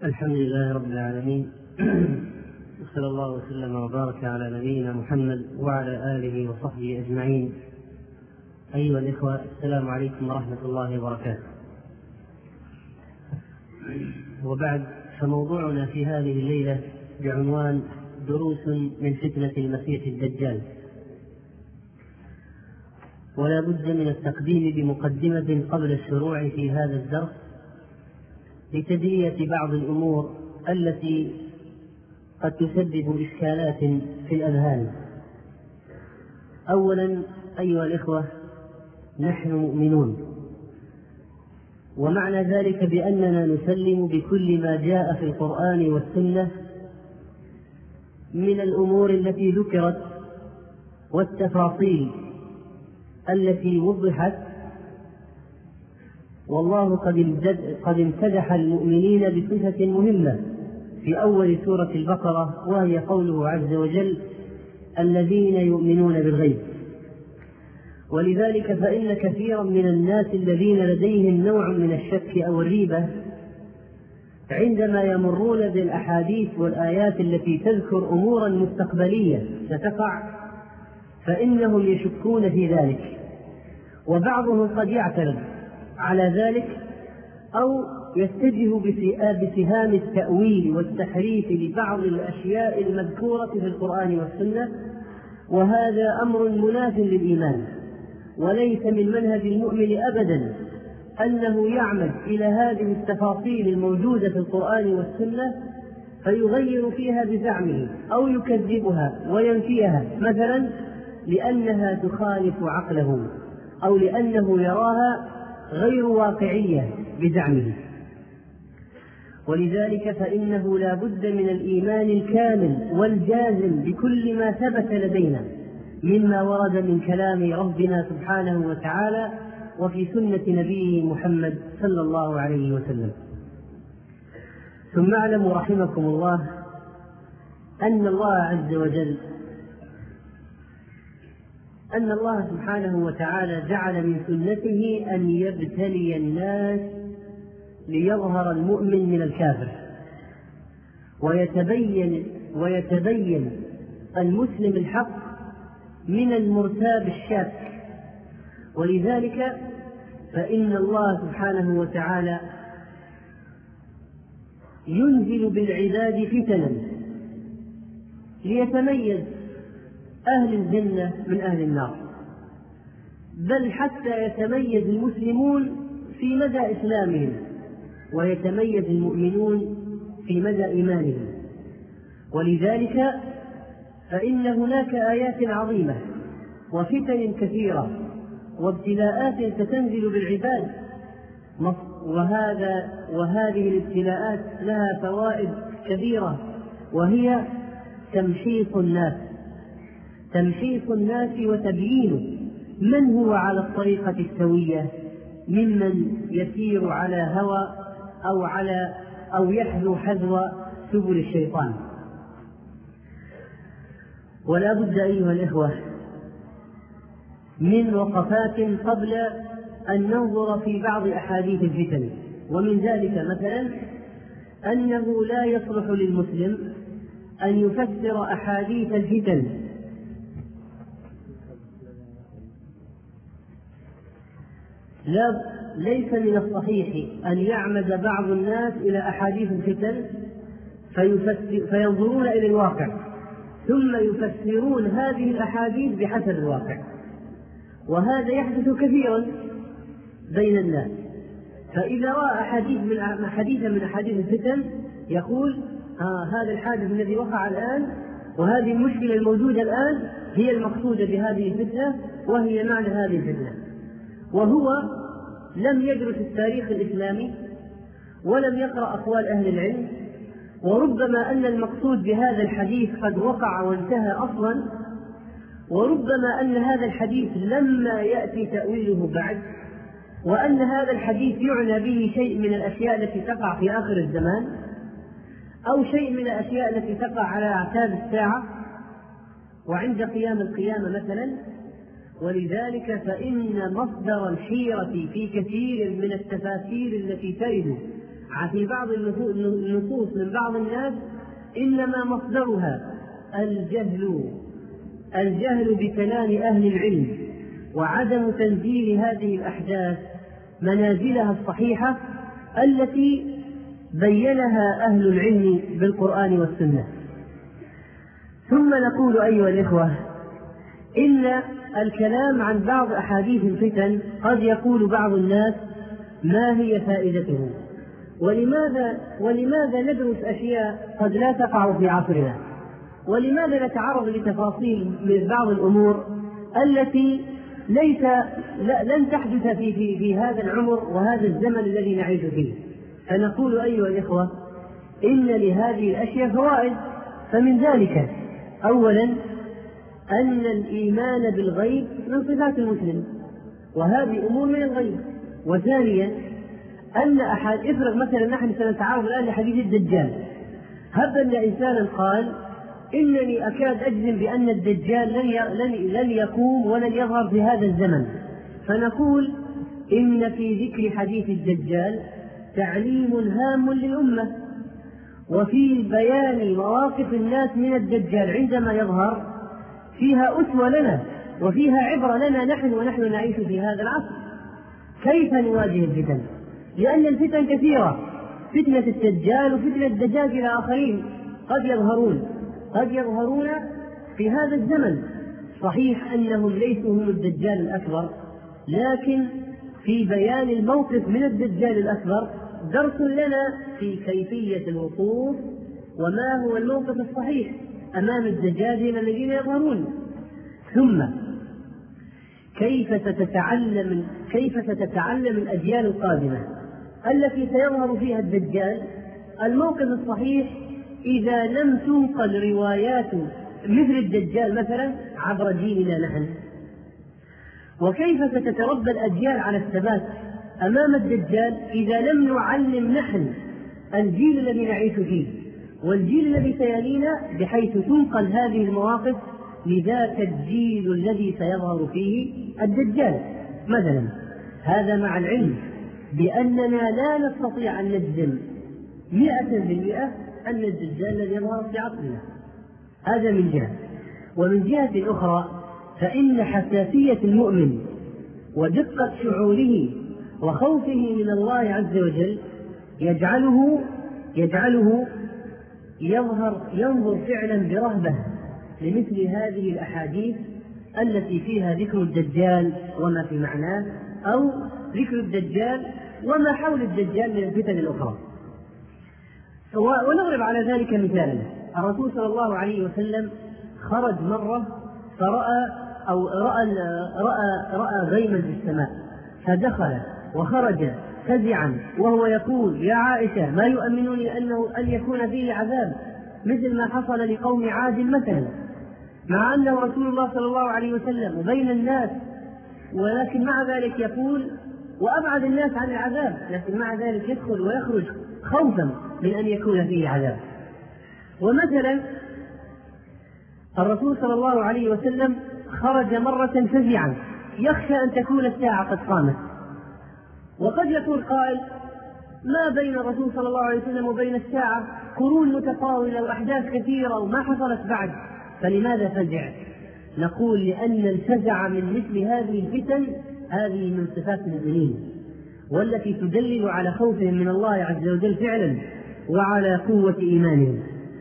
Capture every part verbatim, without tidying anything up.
الحمد لله رب العالمين، وصلى الله وسلم وبارك على نبينا محمد وعلى آله وصحبه أجمعين. أيها الإخوة، السلام عليكم ورحمة الله وبركاته. وبعد، فموضوعنا في هذه الليلة بعنوان دروس من فتنة المسيح الدجال. ولا بد من التقديم بمقدمة قبل الشروع في هذا الدرس لتدلية بعض الأمور التي قد تسبب إشكالات في الأذهان. أولا أيها الإخوة، نحن مؤمنون، ومعنى ذلك بأننا نسلم بكل ما جاء في القرآن والسنة من الأمور التي ذكرت والتفاصيل التي وضحت. والله قد امتدح المؤمنين بصفة مهمة في أول سورة البقرة، وهي قوله عز وجل: الذين يؤمنون بالغيب. ولذلك فإن كثيرا من الناس الذين لديهم نوع من الشك أو الريبة عندما يمرون بالأحاديث والآيات التي تذكر أمورا مستقبلية ستقع فإنهم يشكون في ذلك، وبعضهم قد يعترض على ذلك أو يتجه بسهام التأويل والتحريف لبعض الأشياء المذكورة في القرآن والسنة، وهذا أمر مناف للإيمان، وليس من منهج المؤمن أبدا أنه يعمد إلى هذه التفاصيل الموجودة في القرآن والسنة فيغير فيها بزعمه أو يكذبها وينفيها، مثلا لأنها تخالف عقله أو لأنه يراها غير واقعية بزعمه. ولذلك فإنه لا بد من الإيمان الكامل والجازم بكل ما ثبت لدينا مما ورد من كلام ربنا سبحانه وتعالى وفي سنة نبيه محمد صلى الله عليه وسلم. ثم اعلموا رحمكم الله أن الله عز وجل أن الله سبحانه وتعالى جعل من سنته أن يبتلي الناس ليظهر المؤمن من الكافر، ويتبين ويتبين المسلم الحق من المرتاب الشاك. ولذلك فإن الله سبحانه وتعالى ينزل بالعباد فتنا ليتميز أهل الجنة من أهل النار، بل حتى يتميز المسلمون في مدى إسلامهم ويتميز المؤمنون في مدى إيمانهم. ولذلك فإن هناك آيات عظيمة وفتن كثيرة وابتلاءات ستنزل بالعباد، وهذا وهذه الابتلاءات لها فوائد كبيرة، وهي تمحيص الناس تمحيص الناس وتبيين من هو على الطريقة السوية ممن يسير على هوى أو على أو يحذو حذو سبل الشيطان. ولا بد أيها الإخوة من وقفات قبل أن ننظر في بعض أحاديث الفتن. ومن ذلك مثلا أنه لا يصلح للمسلم أن يفسر أحاديث الفتن لا ليس من الصحيح أن يعمد بعض الناس إلى أحاديث الفتن فينظرون إلى الواقع ثم يفسرون هذه الأحاديث بحسب الواقع، وهذا يحدث كثيرا بين الناس. فإذا رأى حديث من حديثا من أحاديث الفتن يقول آه هذا الحادث الذي وقع الآن وهذه المشكلة الموجودة الآن هي المقصودة بهذه الفتنة وهي معنى هذه الفتنة، وهو لم يدرس التاريخ الإسلامي ولم يقرأ أقوال أهل العلم، وربما أن المقصود بهذا الحديث قد وقع وانتهى أصلا، وربما أن هذا الحديث لما يأتي تأويله بعد، وأن هذا الحديث يعنى به شيء من الأشياء التي تقع في آخر الزمان أو شيء من الأشياء التي تقع على أعتاب الساعة وعند قيام القيامة مثلا. ولذلك فإن مصدر الحيرة في كثير من التفاسير التي ترد في بعض النصوص من بعض الناس إنما مصدرها الجهل الجهل بكلام أهل العلم وعدم تنزيل هذه الأحداث منازلها الصحيحة التي بينها أهل العلم بالقرآن والسنة. ثم نقول أيها الإخوة إن الكلام عن بعض أحاديث الفتن قد يقول بعض الناس ما هي فائدته، ولماذا, ولماذا ندرس أشياء قد لا تقع في عصرنا، ولماذا نتعرض لتفاصيل من بعض الأمور التي ليس لن تحدث في, في, في هذا العمر وهذا الزمن الذي نعيش فيه. فنقول أيها الإخوة إن لهذه الأشياء فوائد. فمن ذلك أولا أن الإيمان بالغيب من صفات المسلم، وهذه أمور من الغيب. وثانيا أن أحد افرض مثلا نحن سنتعرض الآن لحديث الدجال، هب أن إنسانا قال إنني أكاد أجزم بأن الدجال لن لن يقوم ولن يظهر في هذا الزمن، فنقول إن في ذكر حديث الدجال تعليم هام للأمة، وفي بيان مواقف الناس من الدجال عندما يظهر فيها أسوة لنا وفيها عبرة لنا نحن ونحن نعيش في هذا العصر. كيف نواجه الفتن؟ لأن الفتن كثيرة، فتنة الدجال وفتنة الدجاج إلى آخرين قد يظهرون قد يظهرون في هذا الزمن. صحيح أنهم ليسوا هم الدجال الأكبر، لكن في بيان الموقف من الدجال الأكبر درس لنا في كيفية الوقوف وما هو الموقف الصحيح أمام الدجاجين الذين يظهرون. ثم كيف ستتعلم كيف ستتعلم الأجيال القادمة التي سيظهر فيها الدجال الموقف الصحيح إذا لم تنقل روايات مثل الدجال مثلا عبر جيلنا نحن؟ وكيف ستتربى الأجيال على الثبات أمام الدجال إذا لم نعلم نحن الجيل الذي نعيش فيه والجيل الذي سيلينا بحيث تنقل هذه المواقف لذاك الجيل الذي سيظهر فيه الدجال مثلا؟ هذا مع العلم بأننا لا نستطيع أن نجزم مئة بالمئة أن الدجال الذي يظهر في عصرنا. هذا من جهة. ومن جهة أخرى فإن حساسية المؤمن ودقة شعوره وخوفه من الله عز وجل يجعله يجعله يظهر ينظر فعلا برهبة لمثل هذه الأحاديث التي فيها ذكر الدجال وما في معناه، أو ذكر الدجال وما حول الدجال من الفتن الأخرى. ونضرب على ذلك مثالا. الرسول صلى الله عليه وسلم خرج مرة فرأى أو رأى رأى رأى غيما في السماء، فدخل وخرج فزعا وهو يقول يا عائشة ما يؤمنني أنه أن يكون فيه عذاب مثل ما حصل لقوم عاد مثلا، مع أنه رسول الله صلى الله عليه وسلم وبين الناس، ولكن مع ذلك يقول وأبعد الناس عن العذاب، لكن مع ذلك يدخل ويخرج خوفا من أن يكون فيه عذاب. ومثلا الرسول صلى الله عليه وسلم خرج مرة فزعا يخشى أن تكون الساعة قد قامت، وقد يكون قائل ما بين الرسول صلى الله عليه وسلم وبين الساعة قرون متطاولة وأحداث كثيرة وما حصلت بعد، فلماذا فزع؟ نقول لأن الفزع من مثل هذه الفتن هذه من صفات المؤمنين، والتي تدلل على خوفهم من الله عز وجل فعلا وعلى قوة إيمانهم.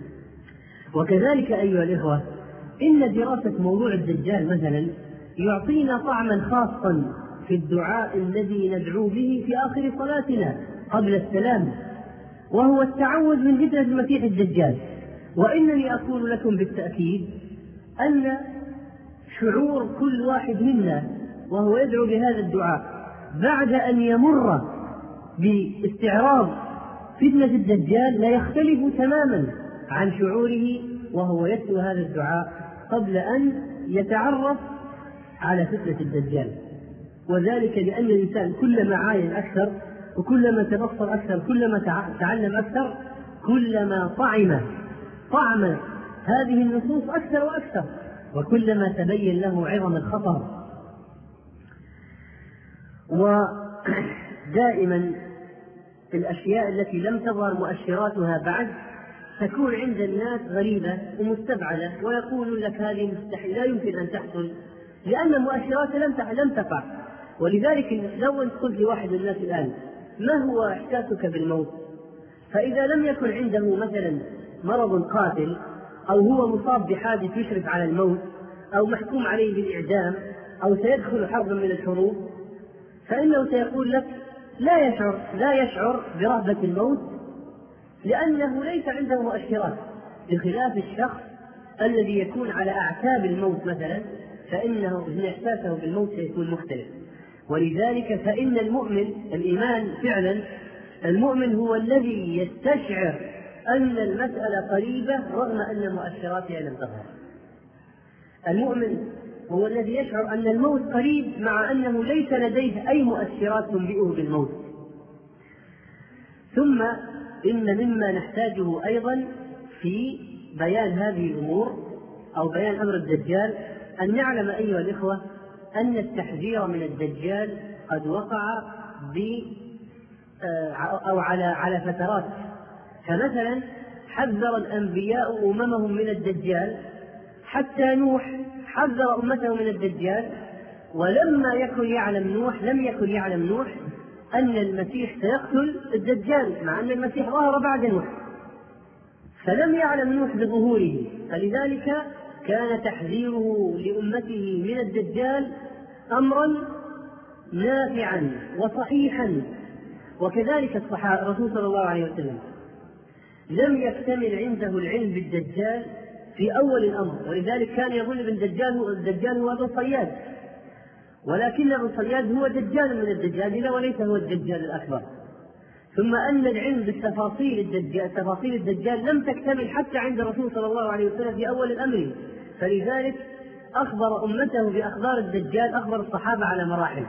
وكذلك أيها الإخوة إن دراسة موضوع الدجال مثلا يعطينا طعما خاصا في الدعاء الذي ندعو به في آخر صلاتنا قبل السلام، وهو التعوذ من فتنة المسيح الدجال. وإنني أقول لكم بالتأكيد أن شعور كل واحد منا وهو يدعو بهذا الدعاء بعد أن يمر باستعراض فتنة الدجال لا يختلف تماما عن شعوره وهو يتلو هذا الدعاء قبل أن يتعرف على فتنة الدجال. وذلك لأن الإنسان كلما عاين أكثر وكلما تبصر أكثر كلما تعلم أكثر كلما طعم طعم هذه النصوص أكثر وأكثر، وكلما تبين له عظم الخطر. ودائما الأشياء التي لم تظهر مؤشراتها بعد تكون عند الناس غريبة ومستبعدة، ويقول لك هذه مستحيل لا يمكن أن تحصل لأن مؤشراتها لم لم تقع. ولذلك لو أنت قلت لواحد من الناس الآن ما هو إحساسك بالموت، فإذا لم يكن عنده مثلا مرض قاتل أو هو مصاب بحادث يشرف على الموت أو محكوم عليه بالإعدام أو سيدخل حربا من الحروب، فإنه سيقول لك لا يشعر لا يشعر برهبة الموت لأنه ليس عنده مؤشرات، بخلاف الشخص الذي يكون على أعتاب الموت مثلا، فإنه إن إحساسه بالموت سيكون مختلف. ولذلك فإن المؤمن الإيمان فعلا المؤمن هو الذي يستشعر أن المسألة قريبة رغم أن مؤشراتها لم تظهر. المؤمن هو الذي يشعر أن الموت قريب مع أنه ليس لديه أي مؤشرات تنبئه بالموت. ثم إن مما نحتاجه أيضا في بيان هذه الأمور أو بيان أمر الدجال أن نعلم أيها الإخوة أن التحذير من الدجال قد وقع ب أو على على فترات. فمثلا حذر الأنبياء أممهم من الدجال، حتى نوح حذر أمته من الدجال، ولما يكن يعلم نوح لم يكن يعلم نوح أن المسيح سيقتل الدجال، مع أن المسيح ظهر بعد نوح، فلم يعلم نوح بظهوره، فلذلك كان تحذيره لأمته من الدجال أمرا نافعا وصحيحا. وكذلك الصحابة الرسول صلى الله عليه وسلم لم يكتمل عنده العلم بالدجال في أول الأمر، ولذلك كان يظن بالدجال هو الدجال هو أبو صياد، ولكن أبو صياد هو دجال من الدجاجلة وليس هو الدجال الأكبر. ثم أن العلم بالتفاصيل الدجال تفاصيل الدجال لم تكتمل حتى عند الرسول صلى الله عليه وسلم في أول الأمر، فلذلك أخبر أمته بأخبار الدجال أخبر الصحابة على مراحل،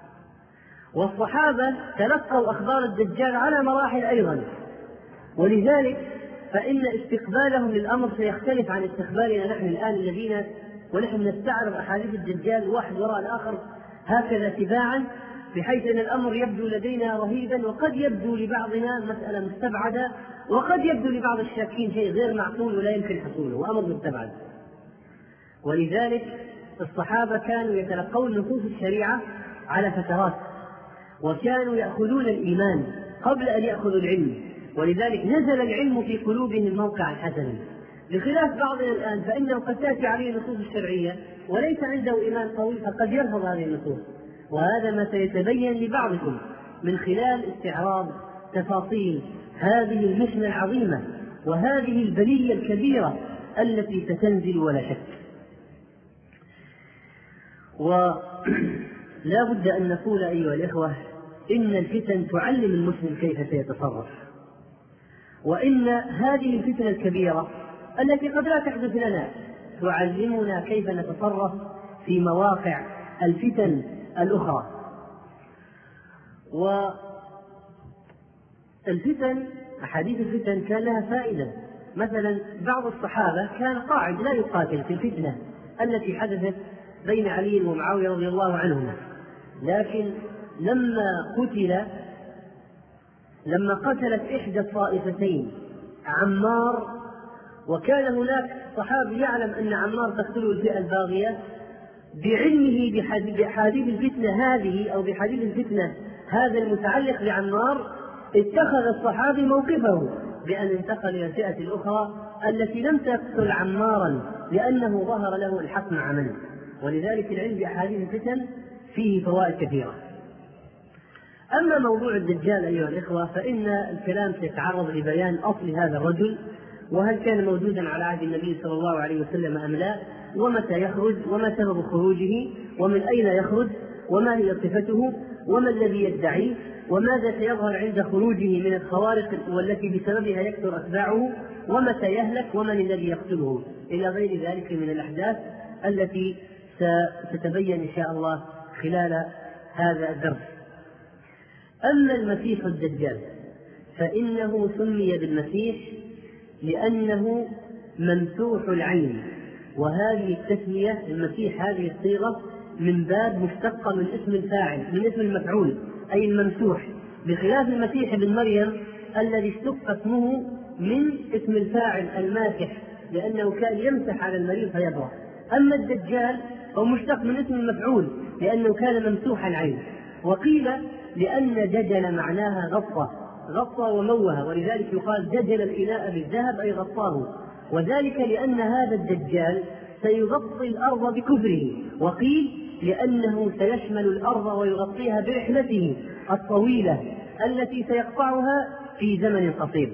والصحابة تلقوا أخبار الدجال على مراحل أيضا. ولذلك فإن استقبالهم للأمر سيختلف عن استقبالنا نحن الآن الذين ونحن نستعرض أحاديث الدجال واحد وراء الآخر هكذا تباعا، بحيث أن الأمر يبدو لدينا رهيبا، وقد يبدو لبعضنا مسألة مستبعدة، وقد يبدو لبعض الشاكين شيء غير معقول ولا يمكن حصوله وأمر مستبعد. ولذلك الصحابة كانوا يتلقون نصوص الشريعة على فترات، وكانوا يأخذون الإيمان قبل أن يأخذوا العلم، ولذلك نزل العلم في قلوبهم موقعا حسنا، بخلاف بعضنا الآن فإنه قد تأتي عليه النصوص الشرعية وليس عنده إيمان قوي فقد يرفض هذه النصوص. وهذا ما سيتبين لبعضكم من خلال استعراض تفاصيل هذه المحنة العظيمة وهذه البلية الكبيرة التي ستنزل ولا شك. ولا بد أن نقول أيها الإخوة إن الفتن تعلم المسلم كيف سيتصرف، وإن هذه الفتنة الكبيرة التي قد لا تحدث لنا تعلمنا كيف نتصرف في مواقع الفتن الأخرى. والفتن أحاديث الفتن كان لها فائدة. مثلا بعض الصحابة كان قاعد لا يقاتل في الفتنة التي حدثت بين علي ومعاوية رضي الله عنهما، لكن لما قتل لما قتلت إحدى الطائفتين عمار، وكان هناك صحابي يعلم أن عمار تقتله الفئة الباغية، بعلمه بحديث الفتنة هذه أو بحديث الفتنة هذا المتعلق بعمار، اتخذ الصحابي موقفه بأن انتقل إلى الفئة الأخرى التي لم تقتل عمارا لأنه ظهر له الحق مع منه. ولذلك العلم بأحاديث الفتن فيه فوائد كثيرة. أما موضوع الدجال أيها الإخوة فإن الكلام سيتعرض لبيان أصل هذا الرجل، وهل كان موجودا على عهد النبي صلى الله عليه وسلم أم لا، ومتى يخرج، وما سبب خروجه، ومن أين يخرج، وما هي صفته، وما الذي يدعيه، وماذا سيظهر عند خروجه من الخوارق والتي بسببها يكثر أتباعه، ومتى يهلك، ومن الذي يقتله، إلى غير ذلك من الأحداث التي ستتبين إن شاء الله خلال هذا الدرس. أما المسيح الدجال فإنه سمي بالمسيح لأنه ممسوح العين، وهذه التسمية المسيح هذه الصيغة من باب مشتقة من اسم الفاعل من اسم المفعول أي الممسوح، بخلاف المسيح ابن مريم الذي اشتق اسمه من اسم الفاعل الماسح لأنه كان يمسح على المريض فيبرأ. أما الدجال هو مشتق من اسم المفعول لأنه كان ممسوح العين. وقيل لأن دجل معناها غطى غطى وموه، ولذلك يقال دجل الإناء بالذهب أي غطاه، وذلك لأن هذا الدجال سيغطي الأرض بكفره، وقيل لأنه سيشمل الأرض ويغطيها برحلته الطويلة التي سيقطعها في زمن قصير.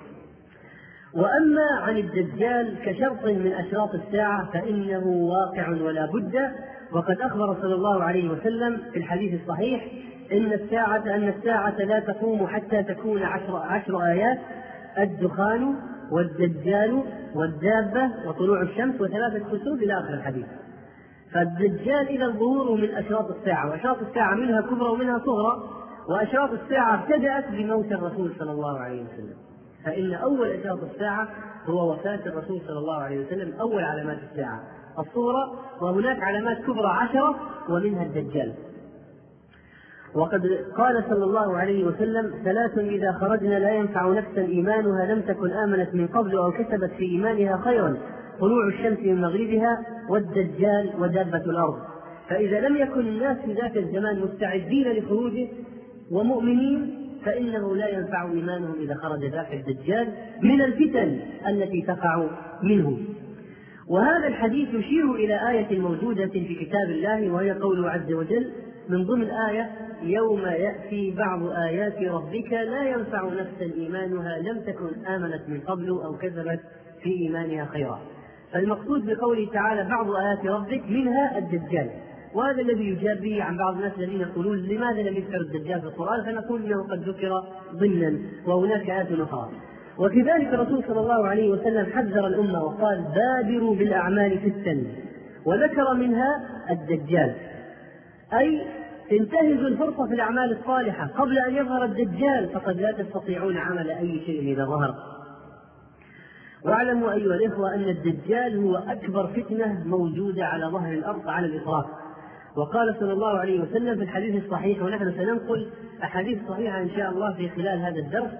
وأما عن الدجال كشرط من أشراط الساعة فإنه واقع ولا بد، وقد أخبر صلى الله عليه وسلم في الحديث الصحيح إن الساعة أن الساعة لا تقوم حتى تكون عشر, عشر آيات: الدخان والدجال والدابة وطلوع الشمس وثلاثة كسوف إلى آخر الحديث. فالدجال إذا ظهوره من أشراط الساعة، وأشراط الساعة منها كبرى ومنها صغرى، وأشراط الساعة ابتدأت بموت الرسول صلى الله عليه وسلم، فإن أول أشراط الساعة هو وفاة الرسول صلى الله عليه وسلم، أول علامات الساعة الصغرى، وهناك علامات كبرى عشرة ومنها الدجال. وقد قال صلى الله عليه وسلم: ثلاث إذا خرجنا لا ينفع نفسا إيمانها لم تكن آمنت من قبل أو كسبت في إيمانها خيرا: طلوع الشمس من مغربها والدجال ودابة الأرض. فإذا لم يكن الناس في ذاك الزمان مستعدين لخروجه ومؤمنين فإنه لا ينفع إيمانهم إذا خرج ذاك الدجال من الفتن التي تقع منه. وهذا الحديث يشير إلى آية موجودة في كتاب الله، وهي قوله عز وجل من ضمن آية: يوم يأتي بعض آيات ربك لا ينفع نفسا إيمانها لم تكن آمنت من قبل أو كسبت في إيمانها خيرا. فالمقصود بقوله تعالى بعض آيات ربك منها الدجال، وهذا الذي يجاب به عن بعض الناس الذين يقولون لماذا لم يذكر الدجال في القرآن، فنقول انه قد ذكر ضمنا وهناك آيات أخرى. وكذلك الرسول صلى الله عليه وسلم حذر الأمة وقال: بادروا بالأعمال ستا، وذكر منها الدجال، أي انتهزوا الفرصة في الأعمال الصالحة قبل أن يظهر الدجال، فقد لا تستطيعون عمل أي شيء إذا ظهر. واعلموا أيها الإخوة أن الدجال هو أكبر فتنة موجودة على ظهر الأرض على الإطلاق. وقال صلى الله عليه وسلم في الحديث الصحيح، ونحن سننقل أحاديث صحيحة إن شاء الله في خلال هذا الدرس،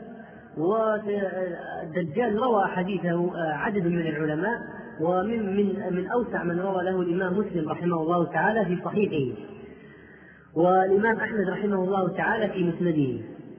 والدجال روى حديثه عدد من العلماء، ومن من من أوسع من روى له الإمام مسلم رحمه الله تعالى في صحيحه، والإمام أحمد رحمه الله تعالى في مسنده.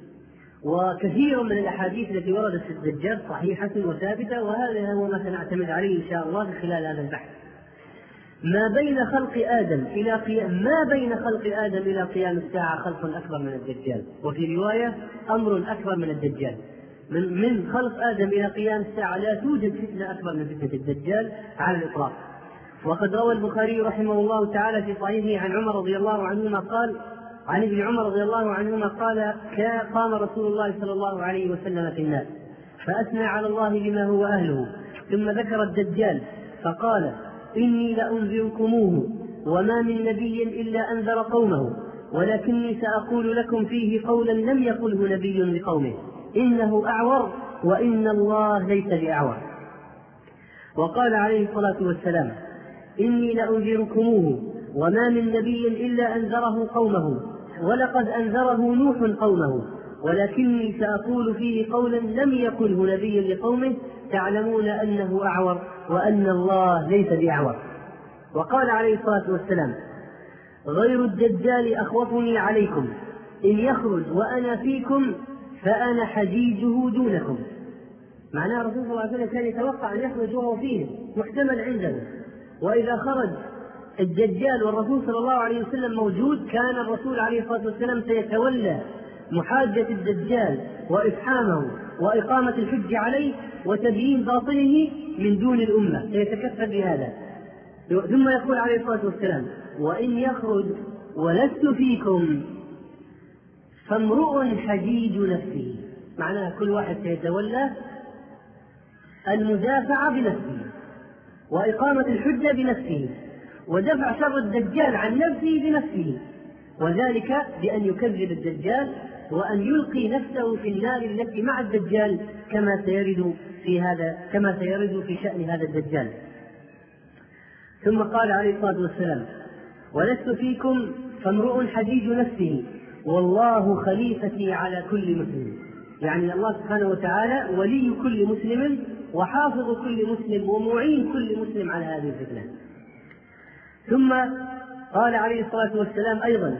وكثير من الأحاديث التي وردت في الدجال صحيحة وثابتة، وهذا هو ما سنعتمد عليه إن شاء الله في خلال هذا البحث. ما بين خلق آدم إلى قيام ما بين خلق آدم إلى قيام الساعة خلق أكبر من الدجال، وفي رواية أمر أكبر من الدجال. من من خلق آدم إلى قيام الساعة لا توجد فتنة أكبر من فتنة الدجال على الإطلاق. وقد روى البخاري رحمه الله تعالى في صحيحه عن عمر رضي الله عنهما قال عن ابن عمر رضي الله عنهما قال: قام رسول الله صلى الله عليه وسلم في الناس فأثنى على الله بما هو أهله، ثم ذكر الدجال فقال: إني لأنذركموه وما من نبي إلا أنذر قومه، ولكني سأقول لكم فيه قولا لم يقله نبي لقومه: إنه أعور وإن الله ليس بأعور. وقال عليه الصلاة والسلام: إني لأنذركموه وما من نبي إلا أنذره قومه، ولقد أنذره نوح قومه، ولكني سأقول فيه قولا لم يقله نبي لقومه: تعلمون أنه أعور وأن الله ليس بأعور. وقال عليه الصلاة والسلام: غير الدجال أخوفني عليكم، إن يخرج وأنا فيكم فأنا حجيجه دونكم. معناه الرسول صلى الله عليه وسلم كان يتوقع أن يخرج وهو فيه محتمل عنده، وإذا خرج الدجال والرسول صلى الله عليه وسلم موجود كان الرسول عليه الصلاة والسلام سيتولى محاجة الدجال وإفحامه وإقامة الحج عليه وتبيين باطله من دون الأمة، سيتكفل بهذا. ثم يقول عليه الصلاة والسلام: وإن يخرج ولست فيكم فامرؤ حجيج نفسه. معناها كل واحد سيتولى المدافع بنفسه وإقامة الحجة بنفسه ودفع شر الدجال عن نفسه بنفسه، وذلك بأن يكذب الدجال وأن يلقي نفسه في النار التي مع الدجال، كما سيرد في هذا كما سيرد في شأن هذا الدجال. ثم قال عليه الصلاة والسلام: ولست فيكم فامرؤ حجيج نفسه والله خليفتي على كل مسلم، يعني الله سبحانه وتعالى ولي كل مسلم وحافظ كل مسلم ومعين كل مسلم على هذه الفتنة. ثم قال عليه الصلاة والسلام أيضا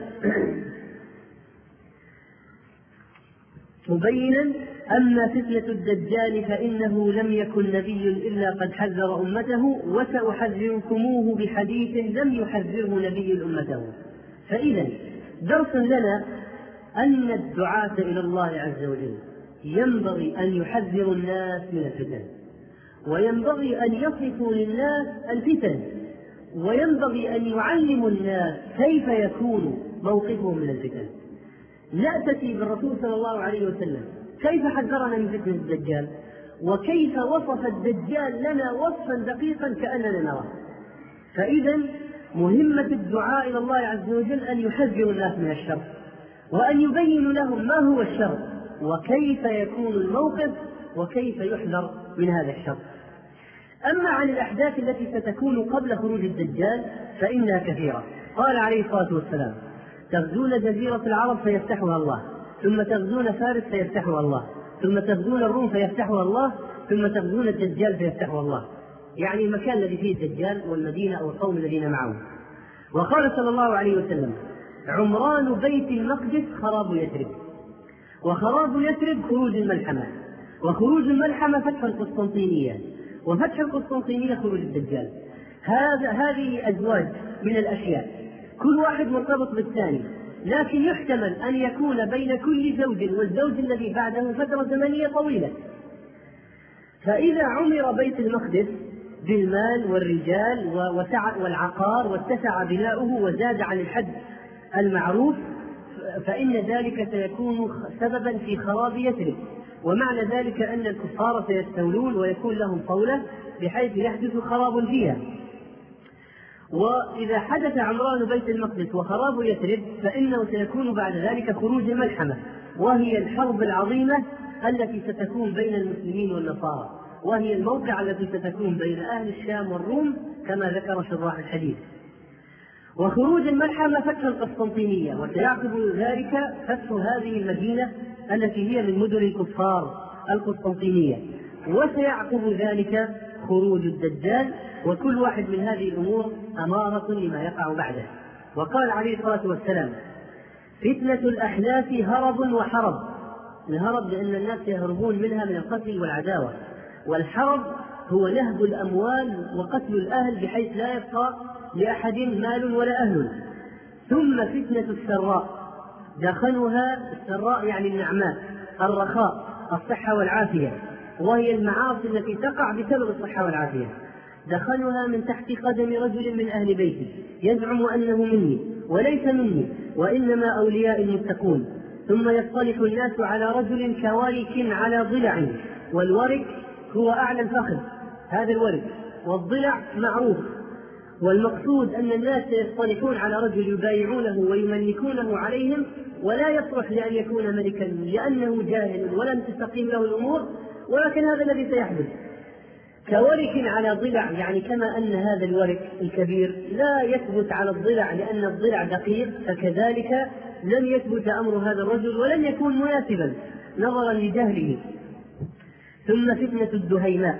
مبينا: أما فتنة الدجال فإنه لم يكن نبي إلا قد حذر أمته، وسأحذركموه بحديث لم يحذره نبي أمته. فإذا درس لنا أن الدعاة إلى الله عز وجل ينبغي أن يحذروا الناس من الفتن، وينبغي أن يصفوا للناس الفتن، وينبغي أن يعلموا الناس كيف يكون موقفهم من الفتن. نأتي بالرسول صلى الله عليه وسلم كيف حذرنا من فتنة الدجال، وكيف وصف الدجال لنا وصفا دقيقا كأننا نراه. فإذا مهمة الدعاء إلى الله عز وجل أن يحذروا الناس من الشر، وأن يبين لهم ما هو الشر وكيف يكون الموقف وكيف يحذر من هذا الشر. أما عن الأحداث التي ستكون قبل خروج الدجال فإنها كثيرة. قال عليه الصلاة والسلام: تغزون جزيرة العرب فيفتحها الله، ثم تغزون فارس فيفتحها الله، ثم تغزون الروم فيفتحها الله، ثم تغزون الدجال فيفتحها الله، يعني المكان الذي فيه الدجال والمدينة أو القوم الذين معه. وقال صلى الله عليه وسلم: عمران بيت المقدس خراب يثرب، وخراب يثرب خروج الملحمة، وخروج الملحمة فتح القسطنطينية، وفتح القسطنطينية خروج الدجال. هذا هذه أزواج من الأشياء كل واحد مرتبط بالثاني، لكن يحتمل أن يكون بين كل زوج والزوج الذي بعده فترة زمنية طويلة. فإذا عمر بيت المقدس بالمال والرجال والعقار واتسع بناؤه وزاد عن الحد المعروف، فإن ذلك سيكون سببا في خراب يثرب، ومعنى ذلك أن الكفار سيستولون ويكون لهم طولة بحيث يحدث خراب فيها. وإذا حدث عمران بيت المقدس وخراب يثرب فإنه سيكون بعد ذلك خروج الملحمة، وهي الحرب العظيمة التي ستكون بين المسلمين والنصارى، وهي الموقع التي ستكون بين أهل الشام والروم كما ذكر شراح الحديث. وخروج الملحمة فتح القسطنطينية، وسيعقب ذلك فتح هذه المدينة التي هي من مدن الكفار القسطنطينية، وسيعقب ذلك خروج الدجال، وكل واحد من هذه الأمور أمارة لما يقع بعده. وقال عليه الصلاة والسلام: فتنة الأحلاف هرب وحرب. الهرب لأن الناس يهربون منها من القتل والعداوة، والحرب هو نهب الأموال وقتل الأهل بحيث لا يبقى لأحد مال ولا أهل. ثم فتنة السراء، دخلها السراء يعني النعماء، الرخاء، الصحة والعافية، وهي المعاصي التي تقع بسبب الصحة والعافية. دخلها من تحت قدم رجل من أهل بيتي يزعم أنه مني وليس مني، وإنما أولياء المتقون. ثم يصطلح الناس على رجل كورك على ضلع، والورك هو أعلى الفخذ، هذا الورك، والضلع معروف. والمقصود أن الناس يصطلحون على رجل يبايعونه ويملكونه عليهم، ولا يصلح لأن يكون ملكا لأنه جاهل ولم تستقيم له الأمور، ولكن هذا الذي سيحدث. كورك على ضلع، يعني كما أن هذا الورك الكبير لا يثبت على الضلع لأن الضلع دقيق، فكذلك لم يثبت أمر هذا الرجل ولن يكون مناسبا نظرا لجهله. ثم فتنة الدهيماء،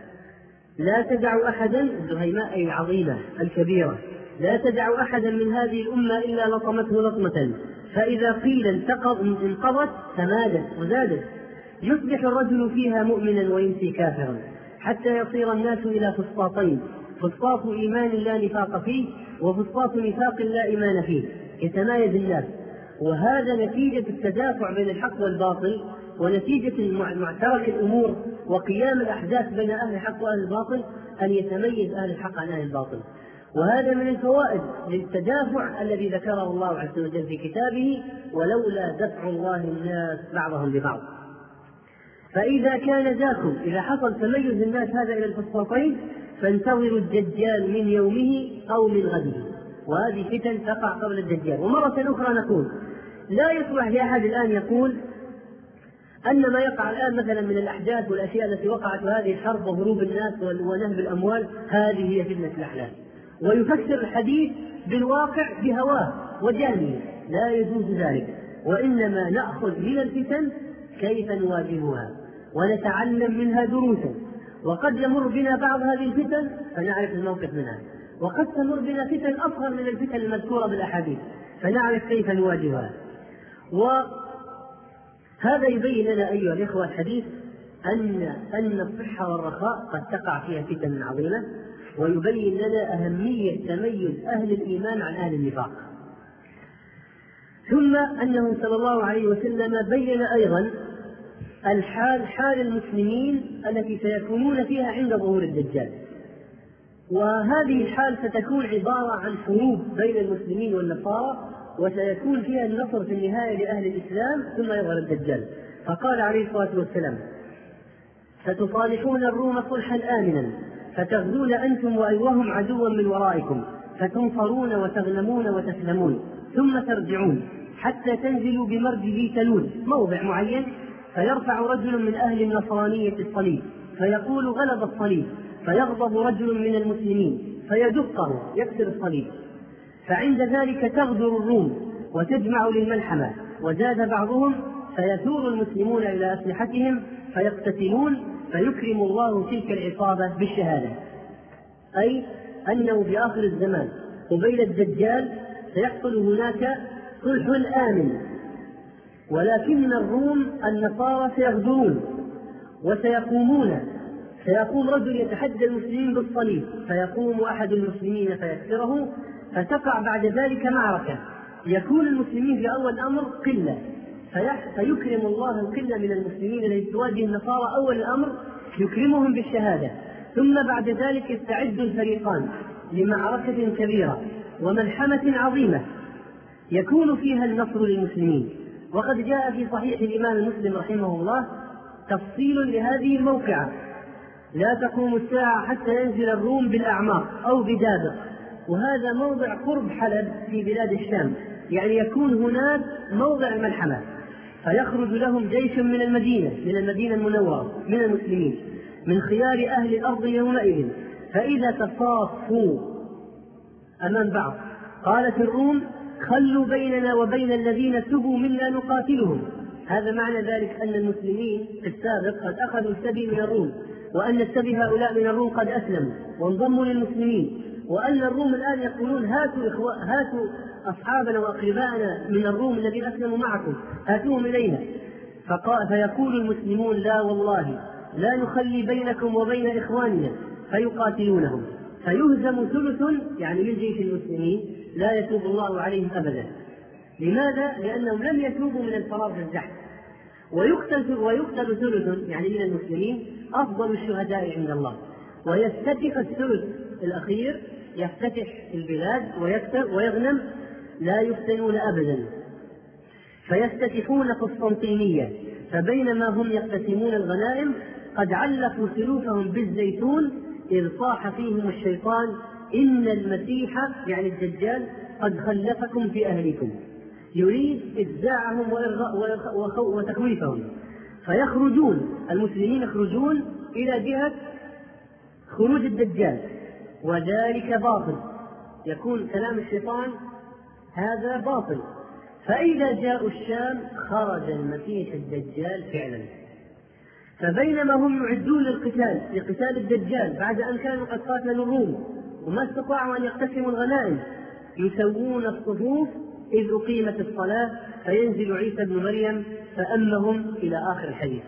لا تدع أحدا، الدهيماء أي العظيمة الكبيرة، لا تدع أحدا من هذه الأمة إلا لطمته لطمة، فإذا قيل انقضت تمادت وزادت. يصبح الرجل فيها مؤمنا ويمسي كافرا، حتى يصير الناس إلى فسطاطين: فسطاط إيمان لا نفاق فيه، وفسطاط نفاق لا إيمان فيه، يتمايز الناس. وهذا نتيجة التدافع بين الحق والباطل، ونتيجة معترك الأمور وقيام الأحداث بين أهل الحق وأهل الباطل أن يتميز أهل الحق عن أهل الباطل. وهذا من الفوائد للتدافع الذي ذكره الله عز وجل في كتابه: ولولا دفع الله الناس بعضهم ببعض. فإذا كان ذاكم، إذا حصل تميز الناس هذا إلى الفسطاطين، فانتظروا الدجال من يومه أو من غده. وهذه فتن تقع قبل الدجال. ومرة أخرى نقول: لا يصلح لأحد الآن يقول أن ما يقع الآن مثلا من الأحداث والأشياء التي وقعت في هذه الحرب وهروب الناس ونهب الأموال هذه هي فتنة الأحلام، ويفسر الحديث بالواقع بهواه وجهله. لا يجوز ذلك، وإنما نأخذ من الفتن كيف نواجهها ونتعلم منها دروسا. وقد يمر بنا بعض هذه الفتن فنعرف الموقف منها، وقد تمر بنا فتن أصغر من الفتن المذكورة بالأحاديث فنعرف كيف نواجهها. وهذا يبين لنا أيها الإخوة الحديث أن أن الصحة والرخاء قد تقع فيها فتن عظيمة، ويبين لنا أهمية تميز أهل الإيمان عن أهل النفاق. ثم أنه صلى الله عليه وسلم بين أيضا الحال حال المسلمين التي سيكونون فيها عند ظهور الدجال، وهذه الحال ستكون عبارة عن حروب بين المسلمين والنصارى، وسيكون فيها النصر في النهاية لأهل الإسلام ثم يظهر الدجال. فقال عليه الصلاة والسلام: ستصالحون الروم صلحا آمنا فتغزون أنتم وأيوهم عدوا من ورائكم فتنصرون وتغنمون وتسلمون ثم ترجعون حتى تنزلوا بمرج ذي تلول موضع معين، فيرفع رجل من أهل النصرانية الصليب فيقول غلب الصليب، فيغضب رجل من المسلمين فيدقه يكسر الصليب، فعند ذلك تغدر الروم وتجمع للملحمة. وزاد بعضهم فيثور المسلمون إلى أسلحتهم فيقتتلون فيكرم الله تلك العصابة بالشهادة، أي أنه في آخر الزمان قبيل الدجال سيحصل هناك صلح آمن، ولكن الروم النصارى سيغدرون وسيقومون، سيقوم رجل يتحدى المسلمين بالصليب فيقوم أحد المسلمين فيكسره، فتقع بعد ذلك معركة يكون المسلمين في أول الأمر قلة فيكرم الله القلة من المسلمين الذي تواجه النصارى أول الأمر يكرمهم بالشهادة، ثم بعد ذلك يستعد الفريقان لمعركة كبيرة وملحمة عظيمة يكون فيها النصر للمسلمين. وقد جاء في صحيح الإمام مسلم رحمه الله تفصيل لهذه الموقعة: لا تقوم الساعة حتى ينزل الروم بالأعماق أو بدابق، وهذا موضع قرب حلب في بلاد الشام، يعني يكون هناك موضع الملحمة، فيخرج لهم جيش من المدينة من المدينة المنورة من المسلمين من خيار أهل الأرض يومئذ، فإذا تصافوا أمام بعض قالت الروم: خلوا بيننا وبين الذين سبوا منا نقاتلهم. هذا معنى ذلك أن المسلمين في السابق قد أخذوا السبي من الروم، وأن السبي هؤلاء من الروم قد أسلموا وانضموا للمسلمين، وأن الروم الآن يقولون: هاتوا, إخوة هاتوا أصحابنا وأقربائنا من الروم الذين أسلموا معكم هاتوهم إلينا. فيقول المسلمون: لا والله لا نخلي بينكم وبين إخواننا، فيقاتلونهم فيهزم ثلث يعني من جيش المسلمين لا يتوب الله عليهم أبدا. لماذا؟ لأنهم لم يتوبوا من الفرار في الزحف. ويقتل ويقتل ثلث يعني من المسلمين أفضل الشهداء عند الله، ويفتتح الثلث الأخير يفتتح البلاد ويكتب ويغنم لا يفتنون أبدا. فيفتتحون قسطنطينية، فبينما هم يقتسمون الغنائم قد علقوا سلوكهم بالزيتون إذ صاح فيهم الشيطان: إن المسيح يعني الدجال قد خلفكم في أهلكم، يريد إفزاعهم وتخويفهم. فيخرجون المسلمين يخرجون إلى جهة خروج الدجال، وذلك باطل، يكون كلام الشيطان هذا باطل. فإذا جاءوا الشام خرج المسيح الدجال فعلا، فبينما هم يعدون للقتال لقتال الدجال بعد أن كانوا قد قاتلوا الروم وما استطاعوا أن يقتسموا الغنائم يسوون الصفوف إذ أقيمت الصلاة، فينزل عيسى بن مريم فأمهم إلى آخر الحديث.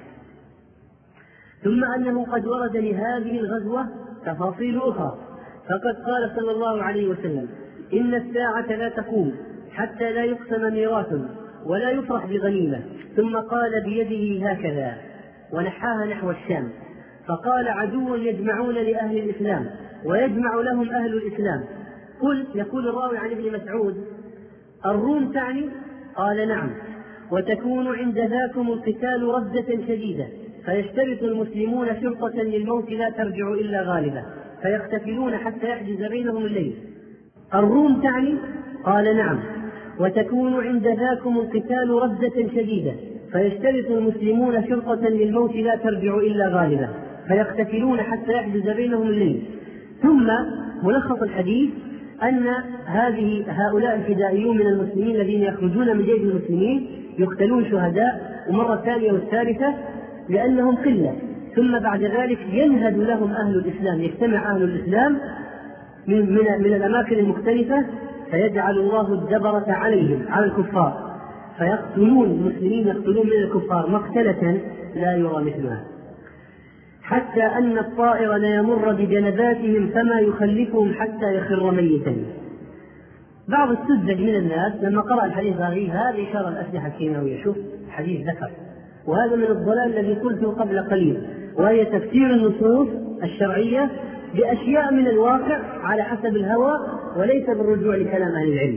ثم أنه قد ورد لهذه الغزوة تفاصيل أخرى، فقد قال صلى الله عليه وسلم: إن الساعة لا تقوم حتى لا يقسم ميراث ولا يفرح بغنيمة. ثم قال بيده هكذا ونحاها نحو الشام، فقال: عدو يجمعون لأهل الإسلام ويجمع لهم أهل الإسلام. قل يقول الراوي عن ابن مسعود: الروم تعني؟ قال: نعم. وتكون عند ذاكم القتال ردة شديدة، فيشترط المسلمون شرطة للموت لا ترجع إلا غالبة، فيقتتلون حتى يحجز بينهم الليل. الروم تعني؟ قال: نعم. وتكون عند ذاكم القتال ردة شديدة، فيشترط المسلمون شرطة للموت لا ترجع إلا غالبة، فيقتتلون حتى يحجز بينهم الليل. ثم ملخص الحديث أن هذه هؤلاء الفدائيون من المسلمين الذين يخرجون من جيش المسلمين يقتلون شهداء، ومرة ثانية والثالثة لأنهم قلة، ثم بعد ذلك ينهد لهم أهل الإسلام، يجتمع أهل الإسلام من, من, من الأماكن المختلفة، فيجعل الله الجبرة عليهم على الكفار، فيقتلون المسلمين، يقتلون من الكفار مقتلة لا يرى مثلها، حتى أن الطائر لا يمر بجنباتهم فما يخلفهم حتى يخر ميتا. بعض السذج من الناس لما قرأ الحديث هذا إشارة الأسلحة الكيماوية، شوف حديث ذكر، وهذا من الضلال الذي قلته قبل قليل، وهي تفسير النصوص الشرعية بأشياء من الواقع على حسب الهوى وليس بالرجوع لكلام أهل العلم.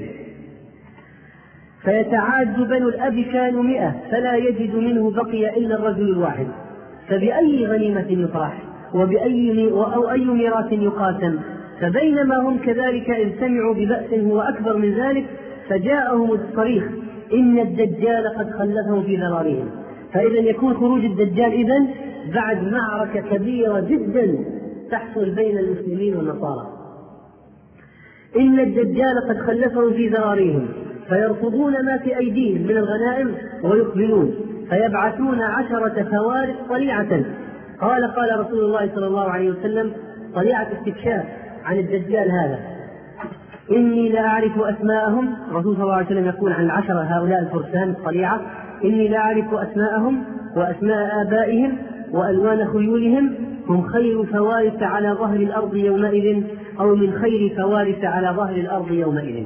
فيتعاد بنو الأب كانوا مئة فلا يجد منه بقي إلا الرجل الواحد، فبأي غنيمة يطرح وبأي أو أي ميراث يقاسم؟ فبينما هم كذلك إذ سمعوا ببأس هو أكبر من ذلك فجاءهم الصريخ إن الدجال قد خلفهم في ذراريهم. فإذا يكون خروج الدجال إذن بعد معركة كبيرة جدا تحصل بين المسلمين والنصارى. إن الدجال قد خلفهم في ذراريهم فيرفضون ما في أيديهم من الغنائم ويقبلون فيبعثون عشرة فوارق طليعة. قال قال رسول الله صلى الله عليه وسلم طليعة استكشاف عن الدجال هذا، إني لا أعرف أسماءهم. الرسول صلى الله عليه وسلم يقول عن العشرة هؤلاء الفرسان الطليعة إني لا أعرف أسماءهم وأسماء آبائهم وألوان خيولهم، هم خير فوارس على ظهر الأرض يومئذ أو من خير فوارس على ظهر الأرض يومئذ.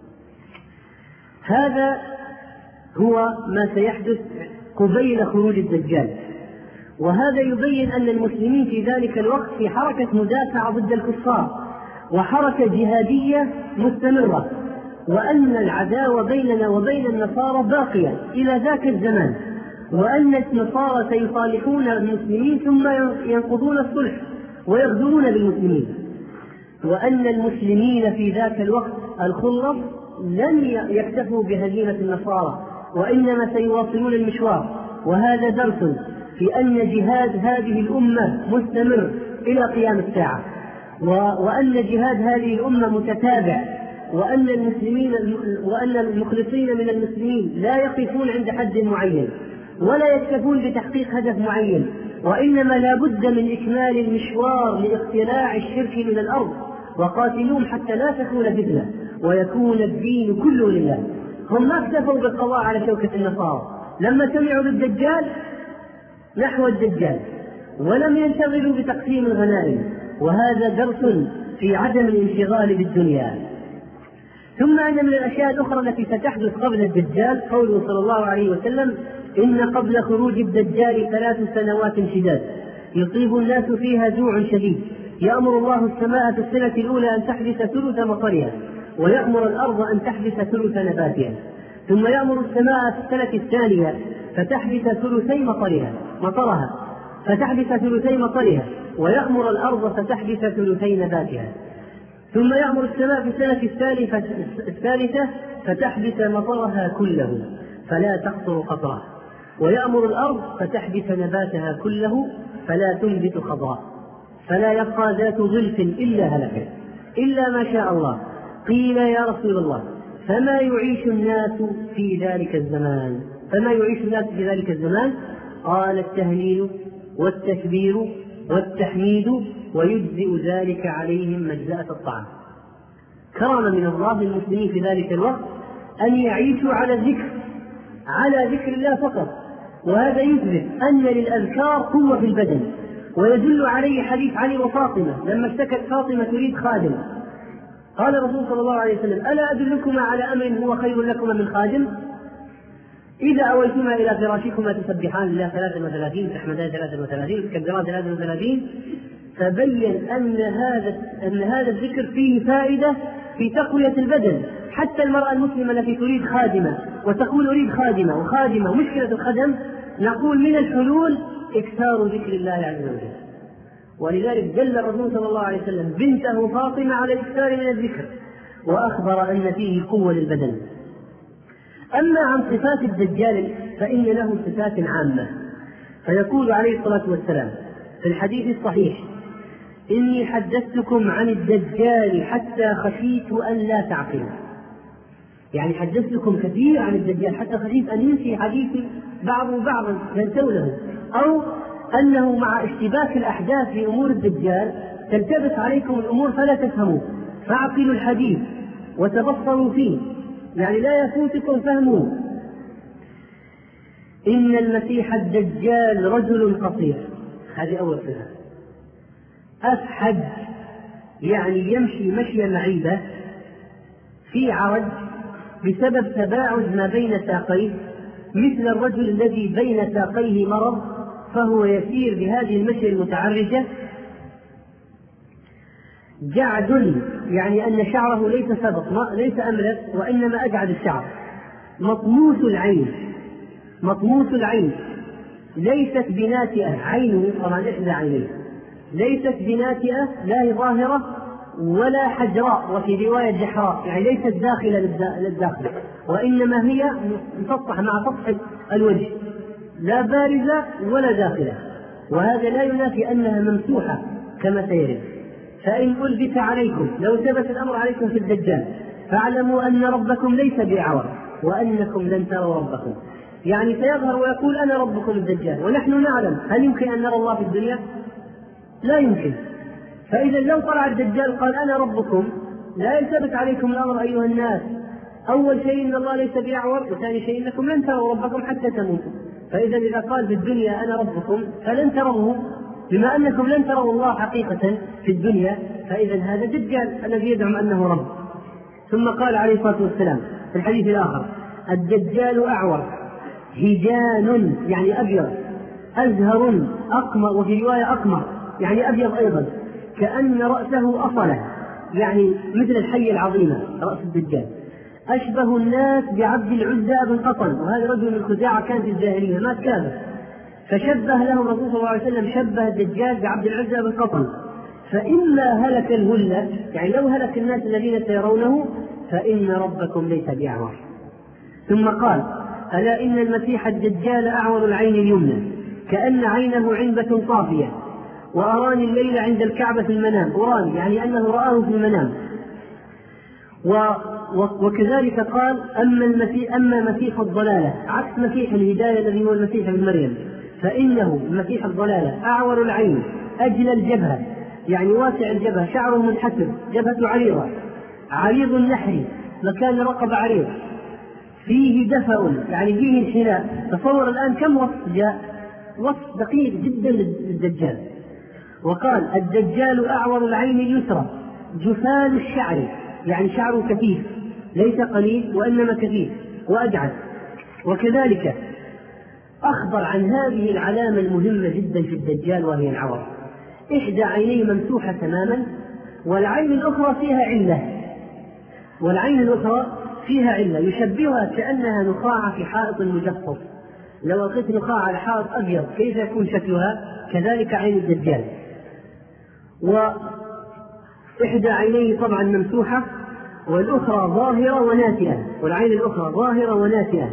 هذا هو ما سيحدث قبيل خروج الدجال، وهذا يبين أن المسلمين في ذلك الوقت في حركة مدافعة ضد الكفار وحركة جهادية مستمرة، وأن العداوة بيننا وبين النصارى باقية إلى ذاك الزمان، وأن النصارى سيصالحون المسلمين ثم ينقضون الصلح ويغدرون بالمسلمين، وأن المسلمين في ذاك الوقت الخلص لن يكتفوا بهزيمة النصارى وإنما سيواصلون المشوار. وهذا درس في أن جهاد هذه الأمة مستمر إلى قيام الساعة، وأن جهاد هذه الأمة متتابع، وأن المسلمين وأن المخلصين من المسلمين لا يقفون عند حد معين ولا يكتفون بتحقيق هدف معين، وإنما لا بد من إكمال المشوار لاقتلاع الشرك من الأرض، وقاتلوهم حتى لا تكون فتنة ويكون الدين كله لله. هم ما اكتفوا بالقضاء على شوكة النصارى لما سمعوا بالدجال نحو الدجال، ولم ينشغلوا بتقسيم الغنائم، وهذا درس في عدم الانشغال بالدنيا. ثم أن من الأشياء الأخرى التي ستحدث قبل الدجال قوله صلى الله عليه وسلم إن قبل خروج الدجال ثلاث سنوات شداد يصيب الناس فيها جوع شديد، يأمر الله السماء في السنة الأولى أن تحدث ثلث مطرها، ويأمر الأرض أن تحدث ثلث نباتها، ثم يأمر السماء في السنة الثانية فتحدث ثلثي مطرها مطرها فتحدث ثلثي مطرها، ويأمر الأرض فتحدث ثلثي نباتها، ثم يأمر السماء في السنة الثالثة فتحدث مطرها كله فلا تقطر قطرها، ويأمر الأرض فتحدث نباتها كله فلا تنبت خضراء، فلا يبقى ذات ظلف إلا هلكت إلا ما شاء الله. قيل يا رسول الله فما يعيش الناس في ذلك الزمان فما يعيش الناس في ذلك الزمان؟ قال التهليل والتكبير والتحميد ويجزئ ذلك عليهم مجزأة الطعام. كرم من الله للمسلمين في ذلك الوقت أن يعيشوا على الذكر على ذكر الله فقط، وهذا يثبت أن للأذكار قوة في البدن، ويدل عليه حديث علي وفاطمة لما اشتكت فاطمة تريد خادم، قال الرسول صلى الله عليه وسلم ألا أدلكما على أمر هو خير لكما من خادم؟ إذا أويتما إلى فراشكما تسبحان لله ثلاثا وثلاثين تحمدان ثلاثا وثلاثين تكبران ثلاثا وثلاثين. فبين أن هذا أن هذا الذكر فيه فائدة في تقوية البدن. حتى المرأة المسلمة التي تريد خادمة وتقول أريد خادمة وخادمة مشكلة الخدم، نقول من الحلول إكثار ذكر الله عز وجل. ولذلك دل الرسول صلى الله عليه وسلم بنته فاطمة على الإكثار من الذكر، وأخبر أن فيه قوة للبدن. أما عن صفات الدجال فإن له صفات عامة، فيقول عليه الصلاة والسلام في الحديث الصحيح إني حدثتكم عن الدجال حتى خشيت أن لا تعقلوا. يعني حدثتكم كثير عن الدجال حتى خشيت أن ينسي حديثي بعض بعضا تنسونه، أو أنه مع اشتباك الأحداث في أمور الدجال تلتبس عليكم الأمور فلا تفهموا، فاعقلوا الحديث وتبصروا فيه، يعني لا يفوتكم فهمه. إن المسيح الدجال رجل قصير، هذه أول صفة. أفحج يعني يمشي مشيا معيبة، في عرج بسبب تباعد ما بين ساقيه، مثل الرجل الذي بين ساقيه مرض فهو يسير بهذه المشي المتعرجة. جعد يعني أن شعره ليس سبط، ليس أملس، وإنما أجعد الشعر. مطموس العين، مطموس العين ليست بناتئة، عينه طبعا إحدى عينيه ليست بناتئة، لا هي ظاهرة ولا حجراء، وفي رواية جحراء، يعني ليست داخلة للداخل، وإنما هي مسطحة مع سطح الوجه، لا بارزة ولا داخلة، وهذا لا ينافي أنها ممسوحة كما سيرد. فإن ألبس عليكم، لو ثبت الأمر عليكم في الدجال، فاعلموا أن ربكم ليس بأعور وأنكم لن تروا ربكم. يعني سيظهر ويقول أنا ربكم الدجال، ونحن نعلم. هل يمكن أن نرى الله في الدنيا؟ لا يمكن. فإذا لو طلع الدجال قال أنا ربكم، لا يثبت عليكم الأمر أيها الناس. أول شيء إن الله ليس بأعور، وثاني شيء إنكم لن تروا ربكم حتى تموتوا. فإذا إذا قال في الدنيا أنا ربكم فلن تروه، بما أنكم لن تروا الله حقيقة في الدنيا، فإذا هذا دجال الذي يدعم أنه رب. ثم قال عليه الصلاة والسلام في الحديث الآخر: الدجال أعور هجان يعني أبيض، أزهر أقمر، وفي رواية أقمر يعني أبيض أيضا، كأن رأسه أصلة، يعني مثل الحية العظيمة رأس الدجال. أشبه الناس بعبد العزى بن قطن، وهذا رجل من خزاعة كان في الجاهلية مات كافر، فشبه له الرسول صلى الله عليه وسلم، شبه الدجال بعبد العزى بن قطن. فإما هلك الهلة، يعني لو هلك الناس الذين سيرونه، فإن ربكم ليس بأعور. ثم قال: ألا إن المسيح الدجال أعور العين اليمنى، كأن عينه عنبة طافية، وأراني الليل عند الكعبة في المنام. أراني يعني أنه رآه في المنام. و وكذلك قال: أما المسيح, أما مسيح الضلالة، عكس مسيح الهداية الذي هو المسيح ابن مريم، فإنه مسيح الضلالة أعور العين أجل الجبهة، يعني واسع الجبهة، شعره منحسر، جبهته عريضة، عريض النحر، مكان رقبة عريض، فيه دفأ يعني فيه انحناء. تصور الآن كم وصف جاء، وصف دقيق جدا للدجال. وقال: الدجال أعور العين اليسرى جفال الشعر، يعني شعره كثيف، ليس قليل وإنما كثيف وأجعد. وكذلك أخبر عن هذه العلامة المهمة جدا في الدجال، وهي العور. إحدى عينيه ممسوحة تماما، والعين الأخرى فيها علة، والعين الأخرى فيها علة يشبهها كأنها نخاع في حائط مجفف. لو ألقيت نخاع على حائط أبيض كيف يكون شكلها؟ كذلك عين الدجال. وإحدى عينيه طبعا ممسوحة، والأخرى ظاهرة وناتئة، والعين الأخرى ظاهرة وناتئة،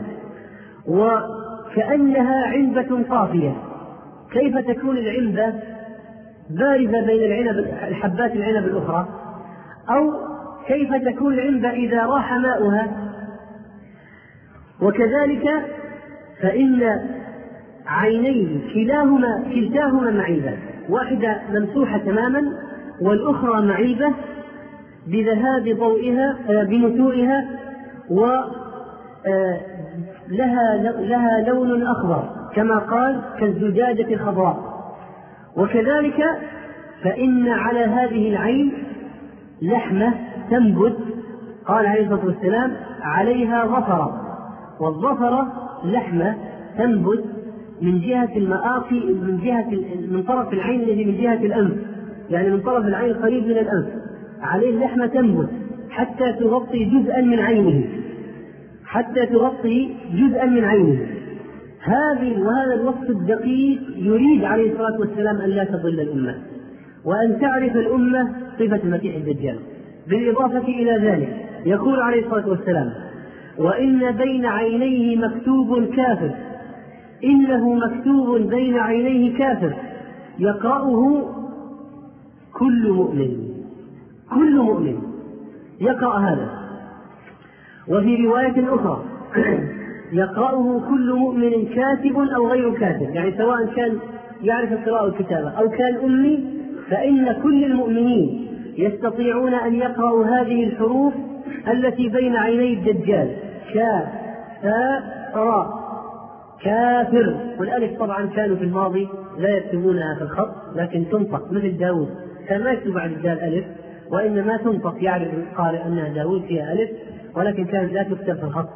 وكأنها عنبة طافية. كيف تكون العنبة بارزة بين العنب الحبات العنب الأخرى؟ أو كيف تكون العنبة إذا راح ماؤها؟ وكذلك فإن عينيه كلاهما كلتاهما معيبة، واحدة ممسوحة تماما والأخرى معيبة بذهاب ضوئها بنتوئها، ولها لها لون أخضر كما قال كالزجاجة الخضراء. وكذلك فإن على هذه العين لحمة تنبت، قال عليه الصلاة والسلام: عليها ظفرة، والظفرة لحمة تنبت من جهة المآقي، من جهة من طرف العين الذي من جهة الأنف، يعني من طرف العين قريب من الأنف، عليه لحمة تنبت حتى تغطي جزءا من عينه، حتى تغطي جزءا من عينه. هذه وهذا الوصف الدقيق يريد عليه الصلاة والسلام أن لا تضل الأمة، وأن تعرف الأمة صفة المسيح الدجال. بالإضافة إلى ذلك يقول عليه الصلاة والسلام: وإن بين عينيه مكتوب كافر، إنه مكتوب بين عينيه كافر يقرأه كل مؤمن، كل مؤمن يقرأ هذا. وفي رواية أخرى يقرأه كل مؤمن كاتب أو غير كاتب، يعني سواء كان يعرف القراءة والكتابة أو كان أمي، فإن كل المؤمنين يستطيعون أن يقرأوا هذه الحروف التي بين عيني الدجال: كاف فاء راء كافر. والألف طبعا كانوا في الماضي لا يكتبونها في الخط لكن تنطق، مثل داود كان ما يكتب بعد الدال ألف، وإنما تنطق، يعرف القارئ أنها داود فيها ألف، ولكن كانت لا تكتب في الخط.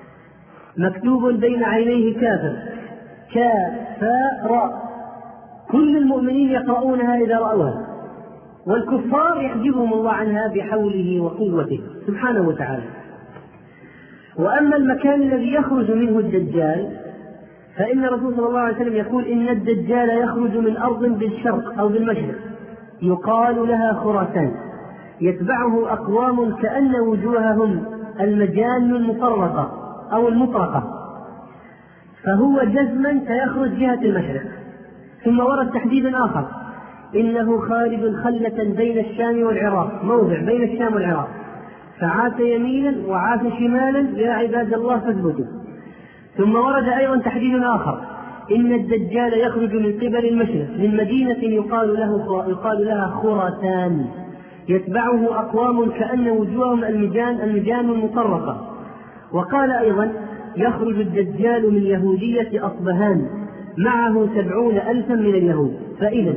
مكتوب بين عينيه كافر كاف فاء راء، كل المؤمنين يقرؤونها إذا رأوها، والكفار يحجبهم الله عنها بحوله وقوته سبحانه وتعالى. وأما المكان الذي يخرج منه الدجال فإن الرسول صلى الله عليه وسلم يقول: إن الدجال يخرج من أرض بالشرق أو بالمشرق يقال لها خراسان، يتبعه أقوام كأن وجوههم المجان المطرقة أو المطرقة، فهو جزما سيخرج جهة المشرق. ثم ورد تحديد آخر: إنه خارج خلة بين الشام والعراق، موضع بين الشام والعراق، فعاش يمينا وعاش شمالا، يا عباد الله فاثبتوا. ثم ورد أيضا تحديد آخر: إن الدجال يخرج من قبل المشرق من مدينة يقال, له يقال لها خراسان، يتبعه أقوام كأن وجوههم المجان المجان المطرقة. وقال أيضا: يخرج الدجال من يهودية أصبهان، معه سبعون ألفا من اليهود. فإذا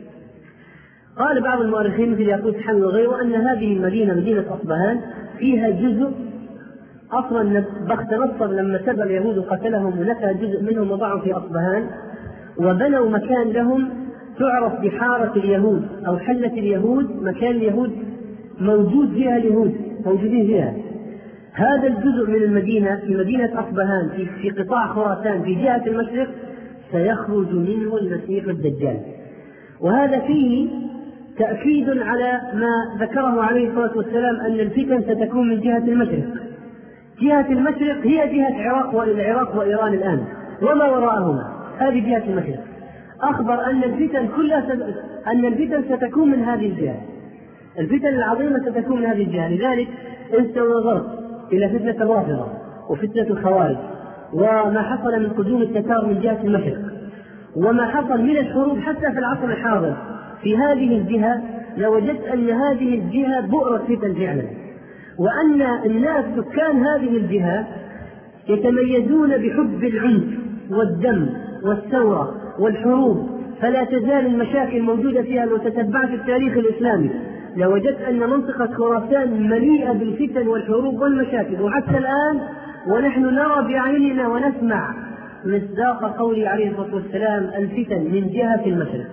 قال بعض المؤرخين مثل يقول حمد وغيره أن هذه المدينة مدينة أصبهان فيها جزء، أصلا بخت نصر لما سبى اليهود وقتلهم ونفى جزء منهم وضعوا في أصبهان، وبنوا مكان لهم تعرف بحارة اليهود أو حلة اليهود، مكان اليهود موجود فيها اليهود موجودين فيها. هذا الجزء من المدينة في مدينة أصبهان في, في قطاع خراسان في جهة المشرق سيخرج منه المسيح الدجال. وهذا فيه تأكيد على ما ذكره عليه الصلاة والسلام أن الفتن ستكون من جهة المشرق. جهة المشرق هي جهة العراق والعراق وإيران الآن وما وراءهما، هذه جهة المشرق. أخبر أن الفتن كلها ست... أن الفتن ستكون من هذه الجهة، الفتن العظيمة ستكون من هذه الجهة. لذلك أنت نظرت إلى فتنة الرافضة وفتنة الخوارج وما حصل من قدوم التتار من جهة المشرق، وما حصل من الحروب حتى في العصر الحاضر في هذه الجهة، لوجدت أن هذه الجهة بؤرة فتن فعلا، وأن الناس سكان هذه الجهة يتميزون بحب العنف والدم والثورة والحروب، فلا تزال المشاكل موجودة فيها. لو تتبعت التاريخ الإسلامي لوجدت أن منطقة خراسان مليئة بالفتن والحروب والمشاكل، وحتى الآن ونحن نرى بعيننا ونسمع مصداق قوله عليه الصلاة والسلام: الفتن من جهة المشرق،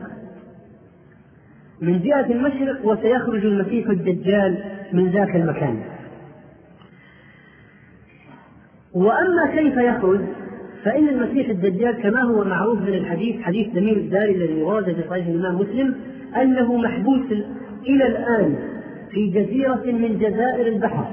من جهة المشرق، وسيخرج المسيح الدجال من ذاك المكان. وأما كيف يخرج، فإن المسيح الدجال كما هو معروف من الحديث، حديث تميم الداري الذي ورد في صحيح الإمام مسلم، أنه محبوس إلى الآن في جزيرة من جزائر البحر،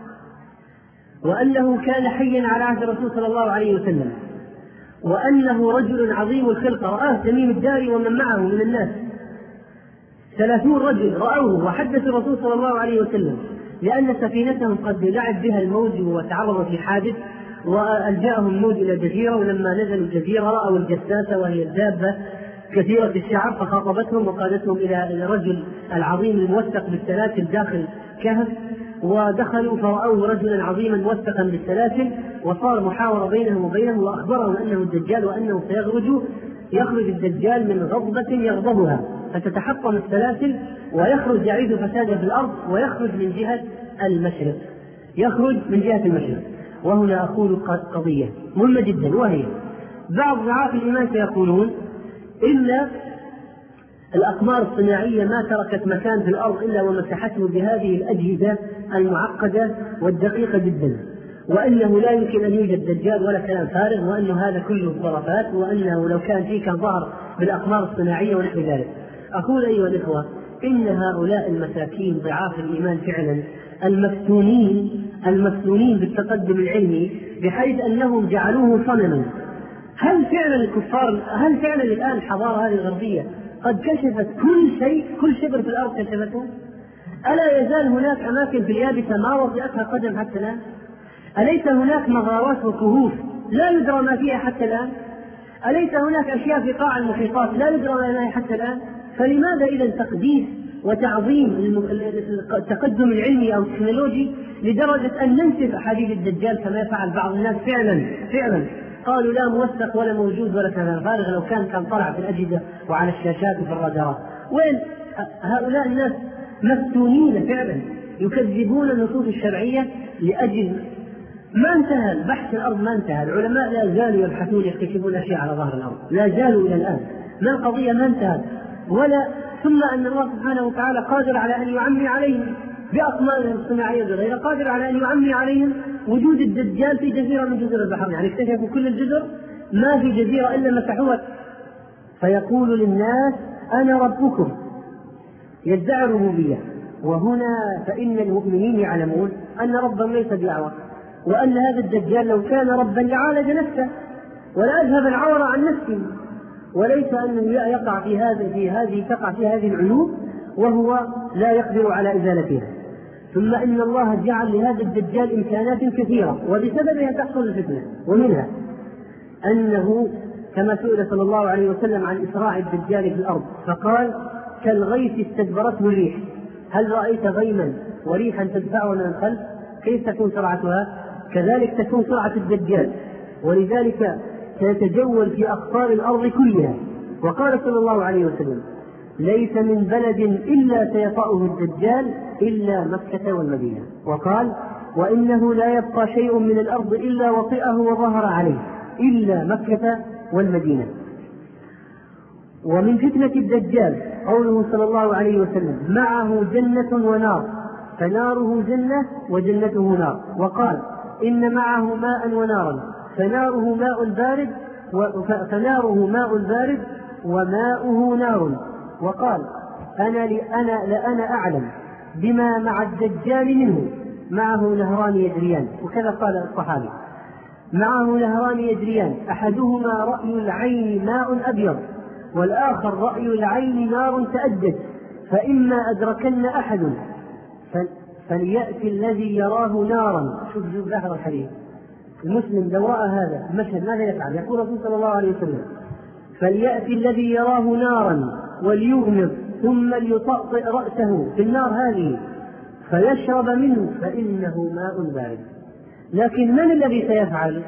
وأنه كان حيا على عهد الرسول صلى الله عليه وسلم، وأنه رجل عظيم الخلقة. رآه تميم الداري ومن معه من الناس، ثلاثون رجل رأوه وحدث الرسول صلى الله عليه وسلم، لأن سفينتهم قد لعب بها الموج وتعرضت لحادث، وألجأهم الموج إلى جزيرة، ولما نزلوا الجزيرة رأوا الجساسة وهي الدابة كثيرة الشعر، فخاطبتهم وقادتهم إلى الرجل العظيم الموثق بالسلاسل داخل كهف، ودخلوا فرأوه رجلا عظيما موثقا بالسلاسل، وصار محاورة بينهم وبينه، وأخبرهم أنه الدجال وأنه سيخرج يخرج الدجال من غضبة يغضبها فتتحطم السلاسل، ويخرج يعيد فسادا في الأرض، ويخرج من جهة المشرق، يخرج من جهة المشرق. وهنا أقول قضية مهمة جدا، وهي بعض ضعاف الإيمان سيقولون إن الأقمار الصناعية ما تركت مكان في الأرض إلا ومسحته بهذه الأجهزة المعقدة والدقيقة جدا، وأنه لا يمكن أن يوجد دجال ولا كلام فارغ، وأنه هذا كله خرافات، وأنه لو كان فيه كان ظهر بالأقمار الصناعية ونحو ذلك. أقول أيها الإخوة، إن هؤلاء المساكين ضعاف الإيمان فعلا المفتونين المفتونين بالتقدم العلمي بحيث أنهم جعلوه صنما. هل فعلا الكفار، هل فعلا الآن الحضارة هذه الغربية قد كشفت كل شيء، كل شبر في الأرض كشفته؟ ألا يزال هناك أماكن في اليابسة ما وطئتها قدم حتى الآن؟ أليس هناك مغارات وكهوف لا يدرى ما فيها حتى الآن؟ أليس هناك أشياء في قاع المحيطات لا يدرى ما فيها حتى الآن؟ فلماذا إذا تقديس وتعظيم التقدم العلمي أو التكنولوجي لدرجة أن ننسف أحاديث الدجال كما يفعل بعض الناس؟ فعلا فعلا قالوا لا موثق ولا موجود ولا كلام فارغ، لو كان كان طلع في الأجهزة وعلى الشاشات وفي الرادارات. وين هؤلاء الناس مفتونين فعلا يكذبون النصوص الشرعية لأجل ما انتهى بحث الأرض، ما انتهى، العلماء لا زالوا يبحثون يكتشفون أشياء على ظهر الأرض، لا زالوا إلى الآن، ما القضية ما انتهت. ولا ثم أن الله سبحانه وتعالى قادر على أن يعمي عليهم بأقمارهم الصناعية وغيرها، قادر على أن يعمي عليهم وجود الدجال في جزيرة من جزر البحر، يعني اكتشفوا كل الجزر ما في جزيرة إلا مسحوها. فيقول للناس أنا ربكم، يدعي الربوبية. وهنا فإن المؤمنين يعلمون أن ربهم ليس بأعور، وأن هذا الدجال لو كان ربا لعالج نفسه ولا أذهب العور عن نفسه، وليس أنه يقع في هذا في هذه تقع في هذه العيوب وهو لا يقدر على إزالتها. ثم إن الله جعل لهذا الدجال إمكانات كثيرة وبسببها تحصل الفتنة، ومنها أنه كما سئل صلى الله عليه وسلم عن إسراع الدجال في الأرض فقال كالغيث استدبرته الريح، هل رأيت غيما وريحا تدفعه من الخلف؟ كيف تكون سرعتها؟ كذلك تكون سرعة الدجال، ولذلك سيتجول في أقطار الأرض كلها. وقال صلى الله عليه وسلم ليس من بلد إلا سيطأه الدجال إلا مكة والمدينة. وقال وإنه لا يبقى شيء من الأرض إلا وطئه وظهر عليه إلا مكة والمدينة. ومن فتنة الدجال قوله صلى الله عليه وسلم معه جنة ونار، فناره جنة وجنته نار. وقال إن معه ماء ونارا، فناره ماء بارد فناره ماء بارد وماؤه نار. وقال أنا لأنا لأنا أعلم بما مع الدجال منه، معه نهران يجريان. وكذا قال الصحابي معه نهران يجريان أحدهما رأي العين ماء أبيض والآخر رأي العين نار تأجج، فإما أدركن أحد فليأتي الذي يراه نارا. شوف شوف لاحظ الحديث، المسلم لو رأى هذا المشهد ماذا يفعل؟ يقول رسول صلى الله عليه وسلم فليأتي الذي يراه نارا وليغمض ثم ليطأطئ رأسه في النار هذه فيشرب منه فإنه ماء بارد. لكن من الذي سيفعل؟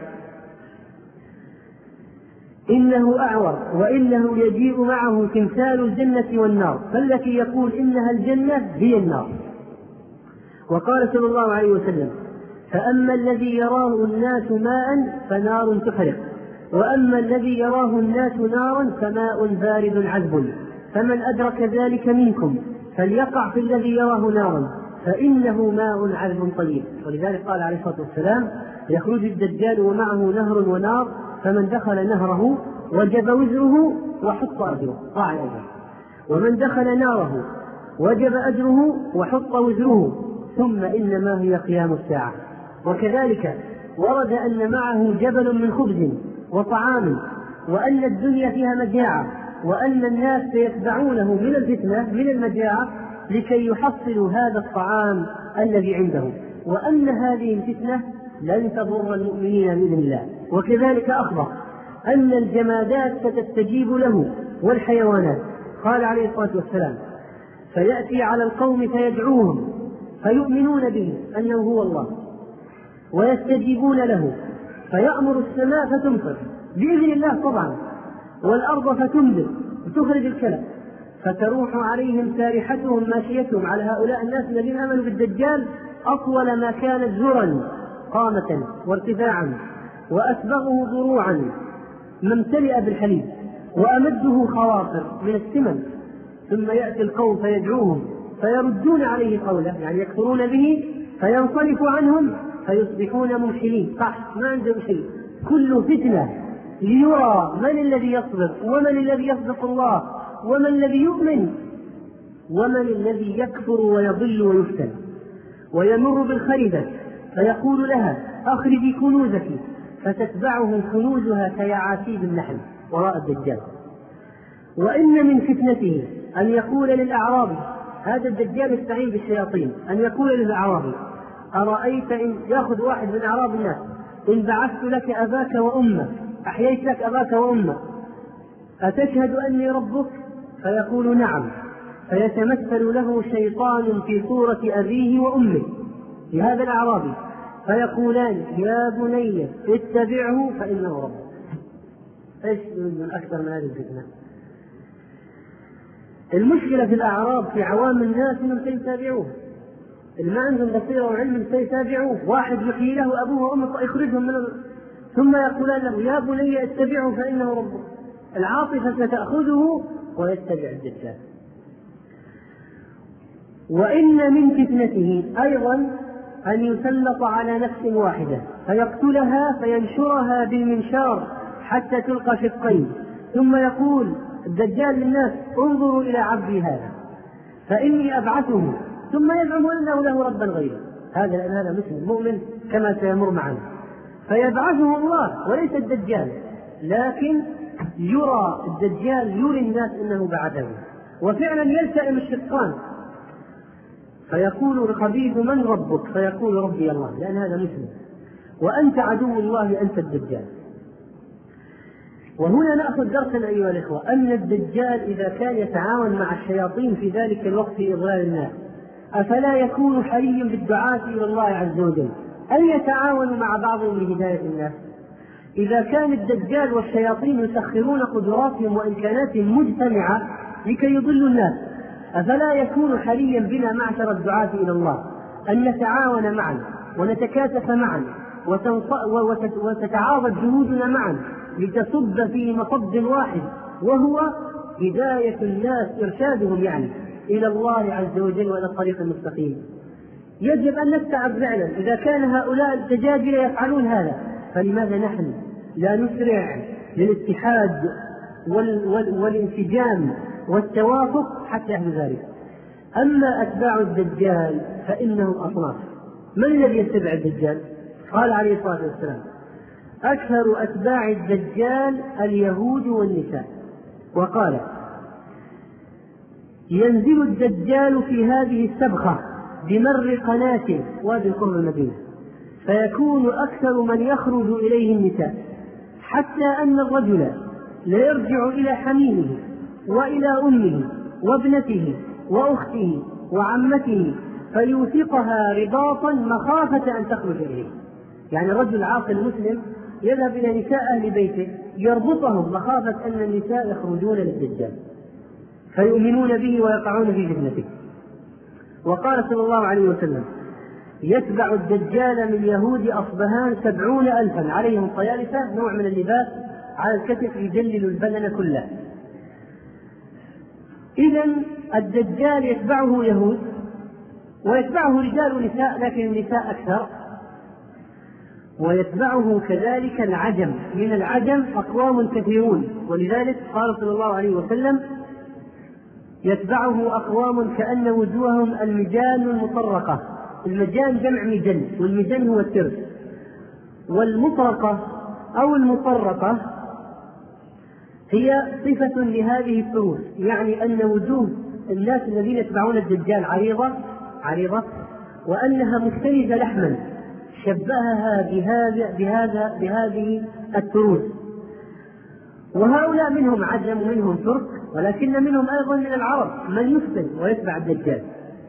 إنه أعور وإنه يجيء معه تمثال الجنة والنار، فالتي يقول إنها الجنة هي النار. وقال صلى الله عليه وسلم فأما الذي يراه الناس ماء فنار تحرق، وأما الذي يراه الناس نارا فماء بارد عذب، فمن أدرك ذلك منكم فليقع في الذي يراه نارا فإنه ماء عذب طيب. ولذلك قال عليه الصلاة والسلام يخرج الدجال ومعه نهر ونار، فمن دخل نهره وجب وزره وحط أجره ضاع الأجر، ومن دخل ناره وجب أجره وحط وزره، ثم إنما هي قيام الساعة. وكذلك ورد أن معه جبل من خبز وطعام، وأن الدنيا فيها مجاعة، وأن الناس سيتبعونه من الفتنة من المجاعة لكي يحصلوا هذا الطعام الذي عنده، وأن هذه الفتنة لن تضر المؤمنين بإذن الله. وكذلك أخبر أن الجمادات ستستجيب له والحيوانات. قال عليه الصلاة والسلام فيأتي على القوم فيدعوهم فيؤمنون به أنه هو الله ويستجيبون له، فيأمر السماء فتمطر بإذن الله طبعا، والأرض فتنبت وتخرج الكلى، فتروح عليهم سارحتهم ماشيتهم على هؤلاء الناس الذين آمنوا بالدجال أطول ما كانت زرا قامة وارتفاعا، وأسبغه ضروعا ممتلئ بالحليب، وأمده خواطر من السمن. ثم يأتي القوم فيدعوهم فيردون عليه قوله، يعني يكفرون به فينصرف عنهم فيصبحون ممحلين صح ما عندهم شيء. كل فتنة ليرى من الذي يصبر ومن الذي يصدق الله ومن الذي يؤمن ومن الذي يكفر ويضل ويفتن. ويمر بالخريبة فيقول لها أخرجي كنوزك، فتتبعه كنوزها كيعاسيب النحل وراء الدجال. وإن من فتنته أن يقول للأعرابي، هذا الدجال يستعين بالشياطين، أن يقول للأعرابي أرأيت إن يأخذ واحد من أعراب الناس إن بعثت لك أباك وأمك أحييت لك أباك وأمك أتشهد أني ربك؟ فيقول نعم، فيتمثل له شيطان في صورة أبيه وأمه لهذا الأعرابي فيقولان يا بني اتبعه فإنه ربك. ايش من أكثر من هذه الفتنة؟ المشكلة في الأعراب في عوام الناس انهم سيتابعوه، اللي ما عندهم بصيرة وعلم سيتابعوه، واحد يحيي له أبوه وأمه يخرجهم من ال... ثم يقولان له يا بني اتبعه فإنه ربك. العاطفة ستأخذه ويتبع الدجال. وإن من فتنته أيضا أن يسلط على نفس واحدة فيقتلها فينشرها بالمنشار حتى تلقى شقين، ثم يقول الدجال للناس انظروا إلى عبدي هذا فإني أبعثه، ثم يزعم أنه له ربا غيره. هذا لأن هذا مسلم مؤمن كما سيمر معنا، فيبعثه الله وليس الدجال، لكن يرى الدجال يري الناس أنه بعثه، وفعلا يلتئم الشقان فيقول الخبيث من ربك؟ فيقول ربي الله، لأن هذا مسلم، وأنت عدو الله أنت الدجال. وهنا نأخذ درسا أيها الإخوة أن الدجال إذا كان يتعاون مع الشياطين في ذلك الوقت في إضلال الناس أفلا يكون حريا بالدعاة إلى الله عز وجل أن يتعاونوا مع بعضهم لهداية الناس؟ إذا كان الدجال والشياطين يسخرون قدراتهم وإمكاناتهم مجتمعة لكي يضلوا الناس، أفلا يكون حريا بنا معشر الدعاة إلى الله أن نتعاون معا ونتكاتف معا وتتعاضد جهودنا معا لتصب في مصب واحد، وهو هداية الناس إرشادهم يعني إلى الله عز وجل وإلى الطريق المستقيم. يجب أن نستعب فعلا إذا كان هؤلاء الدجاجلة يفعلون هذا، فلماذا نحن لا نسرع للاتحاد وال وال والانسجام والتوافق حتى يحدث ذلك؟ أما أتباع الدجال فإنهم أصناف. من الذي يتبع الدجال؟ قال عليه الصلاة والسلام أكثر أتباع الدجال اليهود والنساء، وقال ينزل الدجال في هذه السبخة بمر قناة وادي قرب المدينة فيكون أكثر من يخرج إليه النساء، حتى أن الرجل ليرجع إلى حميمه وإلى أمه وابنته وأخته وعمته فيوثقها رباطا مخافة أن تخرج إليه. يعني الرجل العاقل المسلم يذهب إلى نساء أهل بيته يربطهم مخافة أن النساء يخرجون للدجال فيؤمنون به ويقعون في فتنته. وقال صلى الله عليه وسلم يتبع الدجال من يهود أصبهان سبعون ألفا عليهم طيالسة نوع من اللباس على الكتف يجلل البدن كله. إذن الدجال يتبعه يهود ويتبعه رجال ونساء، لكن النساء أكثر، ويتبعه كذلك العجم، من العجم أقوام كثيرون، ولذلك قال صلى الله عليه وسلم يتبعه أقوام كأن وجوههم المجان المطرقة. المجان جمع مجن، والمجن هو الترس، والمطرقة أو المطرقة هي صفة لهذه التروس، يعني أن وجوه الناس الذين يتبعون الدجال عريضة عريضة وأنها مختلفة لحما، شبهها بهذا بهذا بهذه التروس. وهؤلاء منهم عجم ومنهم ترك، ولكن منهم أيضا من العرب من يفتن ويتبع الدجال.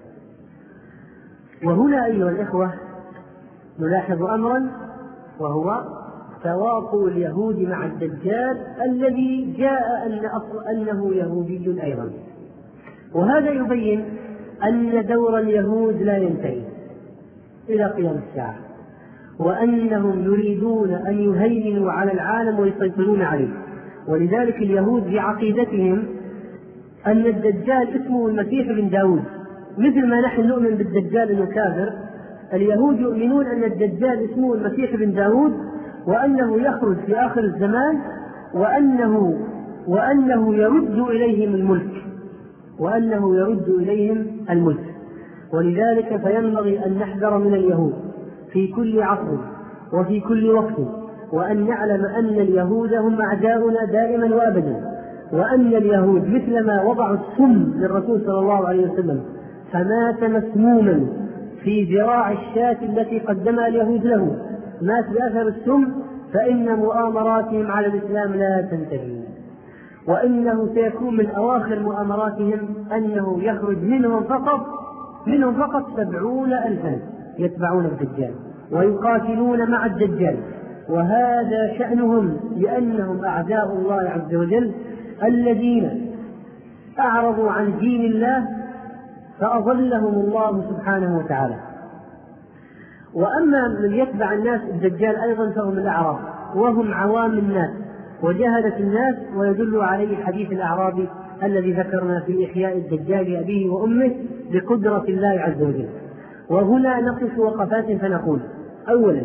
وهنا أيها الإخوة نلاحظ أمرا، وهو تواطؤ اليهود مع الدجال الذي جاء أن أصل أنه يهودي أيضا. وهذا يبين أن دور اليهود لا ينتهي إلى قيام الساعة، وأنهم يريدون أن يهيمنوا على العالم ويسيطرون عليه. ولذلك اليهود بعقيدتهم أن الدجال اسمه المسيح بن داود، مثل ما نحن نؤمن بالدجال أنه كافر، اليهود يؤمنون أن الدجال اسمه المسيح بن داود، وأنه يخرج في آخر الزمان، وأنه وأنه يرد إليهم الملك وأنه يرد إليهم الملك. ولذلك فينبغي أن نحذر من اليهود في كل عصر وفي كل وقت، وأن نعلم أن اليهود هم أعداؤنا دائما وأبدا، وأن اليهود مثلما وضعوا السم للرسول صلى الله عليه وسلم فمات مسموما في ذراع الشاة التي قدمها اليهود له مات بأثر السم، فإن مؤامراتهم على الإسلام لا تنتهي، وإنه سيكون من أواخر مؤامراتهم أنه يخرج منهم فقط منهم فقط سبعون ألفا يتبعون الدجال ويقاتلون مع الدجال، وهذا شأنهم لأنهم أعداء الله عز وجل الذين أعرضوا عن دين الله فأضلهم الله سبحانه وتعالى. وأما من يتبع الناس الدجال أيضا فهم الأعراب، وهم عوام الناس وجهلة الناس، ويدل عليه حديث الأعرابي الذي ذكرنا في إحياء الدجال لأبيه وأمه بقدرة الله عز وجل. وهنا نقف وقفات فنقول: أولا،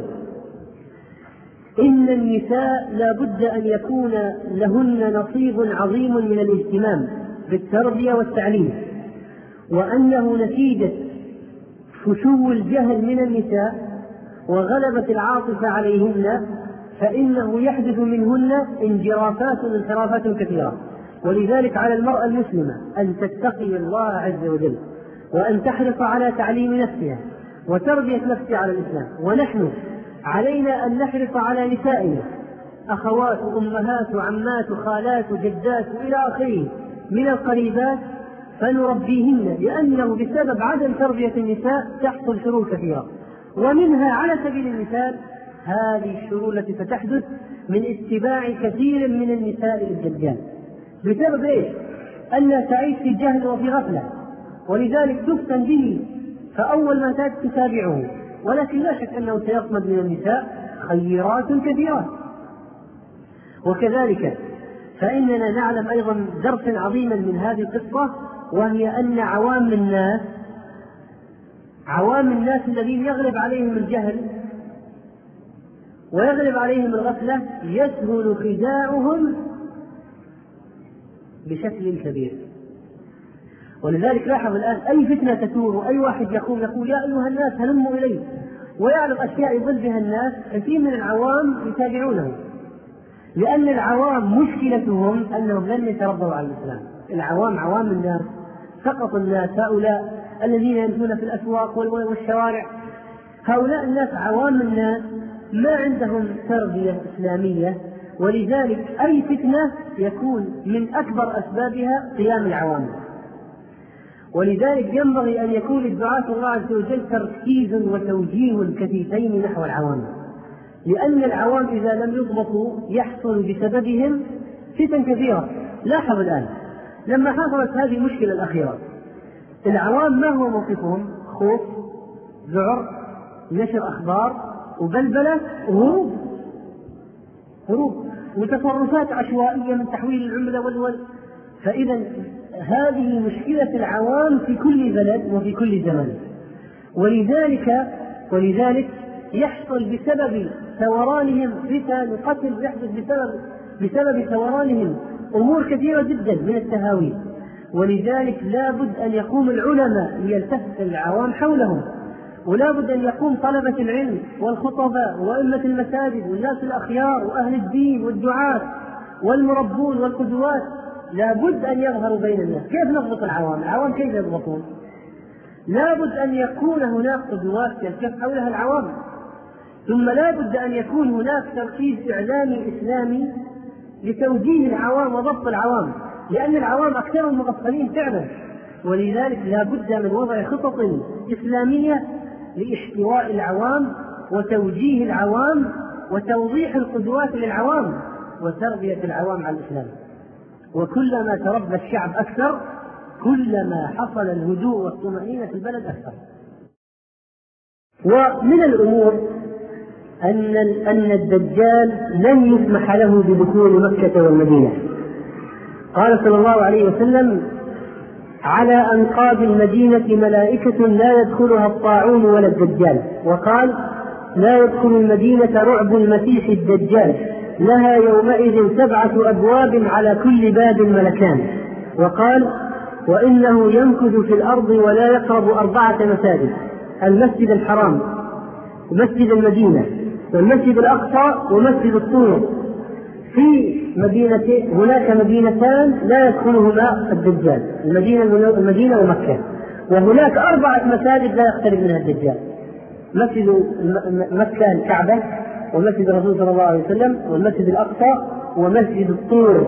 إن النساء لا بد أن يكون لهن نصيب عظيم من الاهتمام بالتربية والتعليم، وأنه نتيجة فشو الجهل من النساء وغلبة العاطفة عليهن فإنه يحدث منهن انجرافات وانحرافات كثيرة. ولذلك على المرأة المسلمة أن تتقي الله عز وجل، وأن تحرص على تعليم نفسها وتربية نفسها على الإسلام. ونحن علينا أن نحرص على نسائنا، أخوات وأمهات وعمات وخالات وجدات وإلى آخره من القريبات، فنربيهن، لأنه بسبب عدم تربية النساء تحصل شرور كثيرة، ومنها على سبيل المثال هذه الشرور التي ستحدث من اتباع كثير من النساء للدجال. بسبب ايش؟ أنها تعيش في جهل وفي غفلة، ولذلك تفتن به، فأول ما تتابعه. ولكن لا شك أنه سيصمد من النساء خيرات كثيرة. وكذلك فإننا نعلم أيضا درسا عظيما من هذه القصة، وهي أن عوام الناس عوام الناس الذين يغلب عليهم الجهل ويغلب عليهم الغفلة يسهل خداعهم بشكل كبير. ولذلك لاحظ الآن أي فتنة تثور، أي واحد يقوم يقول: يا أيها الناس هلموا إليه، ويعلم أشياء يضل بها الناس، كثير من العوام يتابعونه، لأن العوام مشكلتهم أنهم لم يتربوا على الإسلام. العوام عوام الناس، سقط الناس، هؤلاء الذين يمشون في الأسواق والشوارع، هؤلاء الناس عوام الناس ما عندهم تربية إسلامية، ولذلك أي فتنة يكون من أكبر أسبابها قيام العوام. ولذلك ينبغي أن يكون للدعاة الله عز وجل تركيز وتوجيه كثيفين نحو العوام، لأن العوام إذا لم يضبطوا يحصل بسببهم فتن كثيرة. لاحظ الآن لما حصلت هذه المشكلة الأخيرة، العوام ما هو موقفهم؟ خوف، ذعر، نشر أخبار، وبلبلة، وهروب هروب وتصرفات عشوائية من تحويل العملة والول. فإذا هذه مشكلة العوام في كل بلد وفي كل زمن. ولذلك ولذلك يحصل بسبب ثورانهم فتن وقتل، يحدث بسبب بسبب ثورانهم أمور كثيرة جدا من التهاوي. ولذلك لا بد أن يقوم العلماء ليلتفت العوام حولهم، ولا بد أن يقوم طلبة العلم والخطباء وأئمة المساجد والناس الأخيار وأهل الدين والدعاة والمربون والقدوات، لا بد أن يظهروا بين الناس. كيف نضبط العوام؟ العوام كيف يضبطون؟ لا بد أن يكون هناك قدوات يلتف حولها العوام، ثم لا بد أن يكون هناك تركيز إعلامي إسلامي لتوجيه العوام وضبط العوام، لأن العوام أكثرهم مغفلين فعلا. ولذلك لا بد من وضع خطط إسلامية لاحتواء العوام وتوجيه العوام وتوضيح القدوات للعوام وتربية العوام على الإسلام. وكلما تربى الشعب أكثر كلما حصل الهدوء والطمأنينة في البلد أكثر. ومن الأمور أن أن الدجال لن يسمح له بدخول مكة والمدينة. قال صلى الله عليه وسلم: على أنقاض المدينة ملائكة لا يدخلها الطاعون ولا الدجال. وقال: لا يدخل المدينة رعب المسيح الدجال، لها يومئذ سبعة أبواب على كل باب ملكان. وقال: وإنه يمكث في الأرض ولا يقرب أربعة مساجد: المسجد الحرام ومسجد المدينة والمسجد الأقصى ومسجد الطور. في مدينة هناك مدينتان لا يدخلهما الدجال، المدينة المدينة ومكة. وهناك أربعة مساجد لا يختلف منها الدجال: مسجد مكة الكعبة، ومسجد الرسول صلى الله عليه وسلم، والمسجد الأقصى، ومسجد الطور.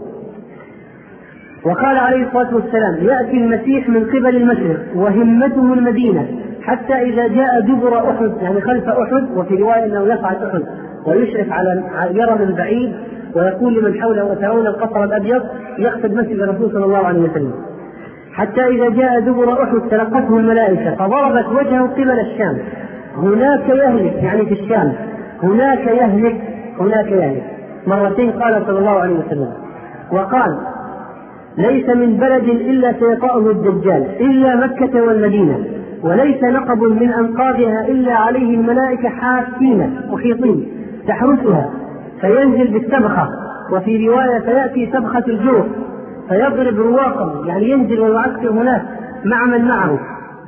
وقال عليه الصلاة والسلام: يأتي المسيح من قبل المشرق وهمته المدينة، حتى إذا جاء دبر أحد، يعني خلف أحد، وفي رواية أنه يصعد أحد ويشرف على يرى من بعيد ويقول لمن حوله: وترون القصر الأبيض، يقصد مسجد الرسول صلى الله عليه وسلم. حتى إذا جاء دبر أحد تلقته الملائكة فضربت وجهه قبل الشام، هناك يهلك، يعني في الشام، هناك يهلك، هناك يهلك مرتين قال صلى الله عليه وسلم. وقال: ليس من بلد إلا سيطأه الدجال إلا مكة والمدينة، وليس نقب من أنقاضها إلا عليه الملائكة حافين محيطين تحرسها، فينزل بالسبخة، وفي رواية فيأتي سبخة الجوف فيضرب رواقا، يعني ينزل ويعسكر هناك مع من معه.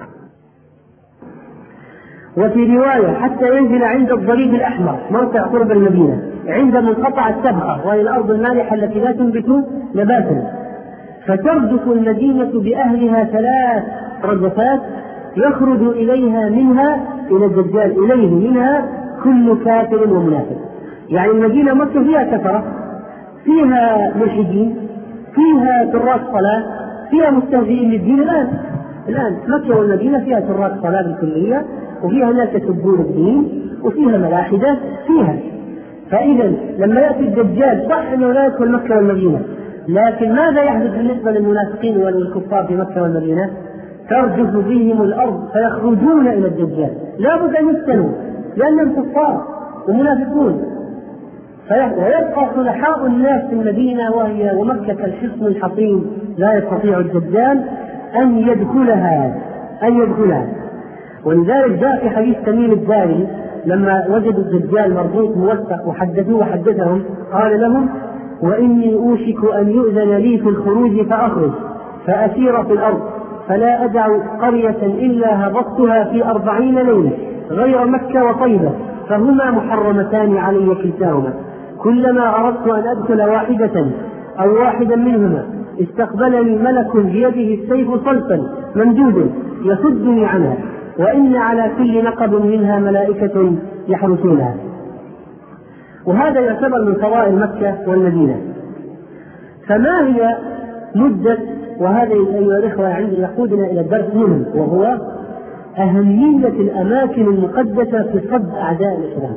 وفي رواية حتى ينزل عند الضريب الأحمر موقع قرب المدينة عند منقطع السبخة، وهي الأرض المالحة التي لا تنبت نباتا، فترجف المدينة بأهلها ثلاث رجفات يخرج إليها منها إلى الدجال إليه منها كل كافر ومنافق. يعني المدينة مكة فيها كفرة، فيها ملحدين، فيها تراك صلاة، فيها مستهزئين للدين. الآن الآن مكة والمدينة فيها تراك صلاة بالكلية، وفيها ناس يسبون الدين، وفيها ملاحدة فيها. فإذا لما يأتي الدجال صح أنه لا يدخل مكة والمدينة، لكن ماذا يحدث بالنسبة للمنافقين والكفار في مكة والمدينة؟ ترجف بهم الأرض فيخرجون إلى الدجال، لا بد أن يفتنوا لأنهم كفار ومنافقون، ويبقى صلحاء الناس في المدينة وهي ومكة كالحصن الحصين، لا يستطيع الدجال أن يدخلها أن يدخلها ولذلك جاء في حديث تميم الداري لما وجدوا الدجال مربوط موثق وحدثوه وحدثهم قال لهم: وإني أوشك أن يؤذن لي في الخروج فأخرج فأسير في الأرض فلا أدع قرية إلا هبطتها في أربعين ليلة غير مكة وطيبة، فهما محرمتان علي كلتاهما، كلما أردت أن أدخل واحدة أو واحدا منهما استقبلني ملك بيده السيف صلفا ممدود يصدني عنها، وإن على كل نقب منها ملائكة يحرسونها. وهذا يعتبر من فضائل مكة والمدينة. فما هي مدة، وهذا أيها الإخوة عندي يقودنا إلى الدرس مهم، وهو أهمية الأماكن المقدسة في صد أعداء الإسلام.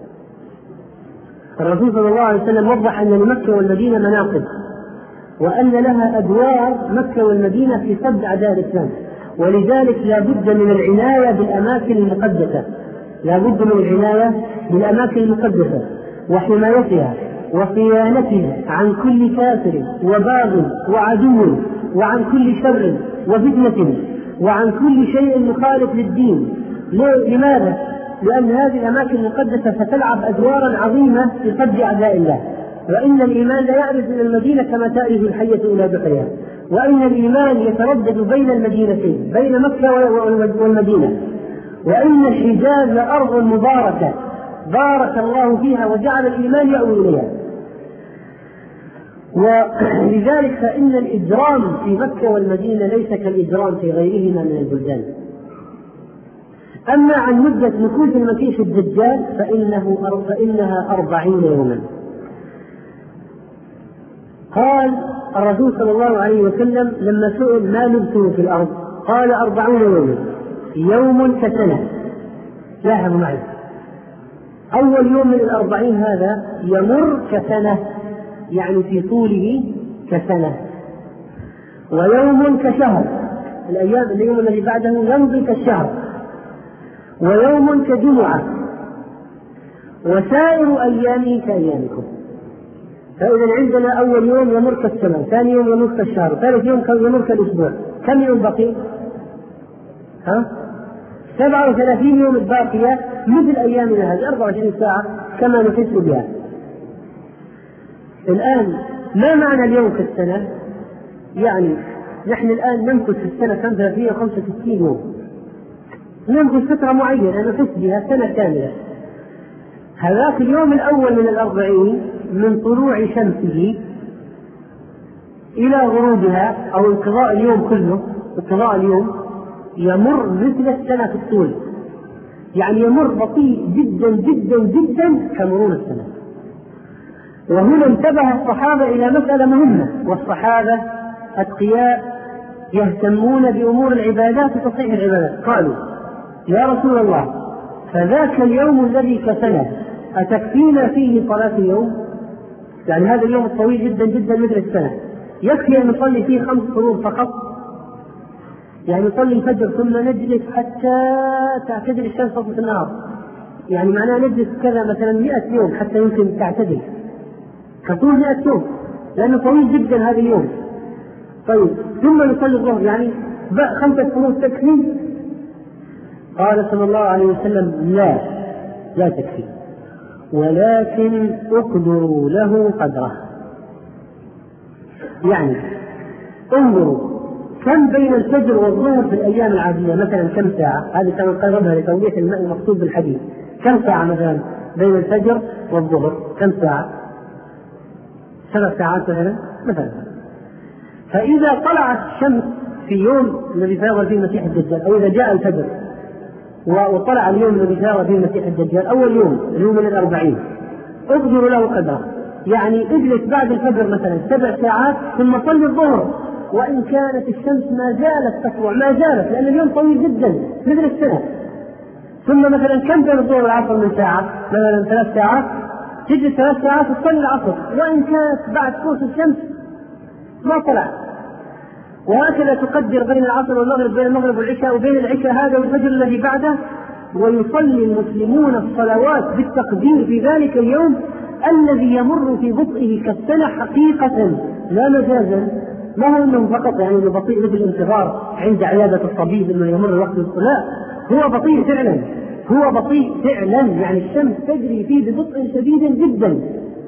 الرسول صلى الله عليه وسلم وضح أن لمكة والمدينة مناقب، وأن لها أدوار مكة والمدينة في صد أعداء الإسلام، ولذلك لا بد من العناية بالأماكن المقدسة، لا بد من العناية بالأماكن المقدسة وحمايتها وصيانتها عن كل كافر وباغ وعدو وعن كل شر وفتنة وعن كل شيء مخالف للدين. لماذا؟ لأن هذه الأماكن المقدسة ستلعب أدوارا عظيمة في صد أعداء الله. وإن الإيمان لا يعرف إلى المدينة كما تعرف الحية إلى بحرها، وإن الإيمان يتردد بين المدينتين، بين مكة والمدينة، وإن الحجاز أرض مباركة بارك الله فيها وجعل الإيمان يأوي إليها. ولذلك فإن الإجرام في مكة والمدينة ليس كالإجرام في غيرهما من البلدان. أما عن مدة مكوث المسيح الدجال فإنه فإنها أربعين يوما. قال الرسول صلى الله عليه وسلم لما سئل ما لبثه في الأرض قال أربعون يوما، يوم كسنة. لاحظوا معي، أول يوم من الأربعين هذا يمر كسنة، يعني في طوله كسنة، ويوم كشهر، الأيام اليوم الذي بعده يمضي كالشهر، ويوم كجمعة، وسائر أيامه كأيامكم. فإذا عندنا أول يوم يمر كالسنة، ثاني يوم يمر كالشهر، ثالث يوم يمر كالأسبوع. كم يوم بقي؟ ها؟ سبعة وثلاثين يوم الباقية مثل أيامنا هذه أربعة وعشرين ساعة كما نحس بها. الآن ما معنى اليوم كالسنة؟ يعني نحن الآن نمكث في السنة ثلاثمائة وخمسة وستين يوم، نمكث فترة معينة نحس بها سنة كاملة. هذاك اليوم الأول من الأربعين من طلوع شمسه إلى غروبها أو انقضاء اليوم كله، انقضاء اليوم يمر مثل السنة في الطول، يعني يمر بطيء جدا جدا جدا كمرور السنة. وهنا انتبه الصحابة إلى مسألة مهمة، والصحابة أتقياء يهتمون بأمور العبادات وتصحيح العبادات. قالوا: يا رسول الله، فذاك اليوم الذي كسنة أتكفينا فيه صلاة اليوم؟ يعني هذا اليوم الطويل جدا جدا مثل السنة، يكفي أن نصلي فيه خمس فروض فقط؟ يعني نصلي الفجر ثم نجلس حتى تعتدل الشمس في النهار، يعني معناه نجلس كذا مثلا مئة يوم حتى يمكن تعتدل، كطول مئة يوم، لأنه طويل جدا هذا اليوم. طيب ثم نصلي الظهر، يعني خمسة فروض تكفي؟ قال صلى الله عليه وسلم: لا لا تكفي، ولكن اقدروا له قدره. يعني انظروا كم بين الفجر والظهر في الأيام العادية، مثلا كم ساعة؟ هذه كان قربها لتوضيح المقصود بالحديث. كم ساعة مثلا بين الفجر والظهر؟ كم ساعة؟ سبع ساعات مثلا مثلا. فإذا طلعت الشمس في يوم الذي سيظهر فيه المسيح الدجال، أو إذا جاء الفجر وطلع اليوم الذي سيظهر فيه المسيح الدجال، أول يوم اليوم من الأربعين، اقدروا له قدره، يعني اجلس بعد الفجر مثلا سبع ساعات ثم صلي الظهر، وإن كانت الشمس ما زالت تطلع، ما زالت، لأن اليوم طويل جدا مثل السنة. ثم مثلا كم بين الظهر والعصر من ساعة؟ مثلا ثلاث ساعات، تجلس ثلاث ساعات وتصلي العصر، وإن كانت بعد قوس الشمس ما طلع. وهكذا تقدر بين العصر والمغرب، بين المغرب والعشاء، وبين العشاء هذا والفجر الذي بعده. ويصلي المسلمون الصلوات بالتقدير في ذلك اليوم الذي يمر في بطئه كالسنة حقيقة لا مجازا. ما هو انه فقط يعني انه بطيء مثل الانتظار عند عيادة الطبيب انه يمر الوقت، لا، هو بطيء فعلا، هو بطيء فعلا، يعني الشمس تجري فيه ببطء شديد جدا.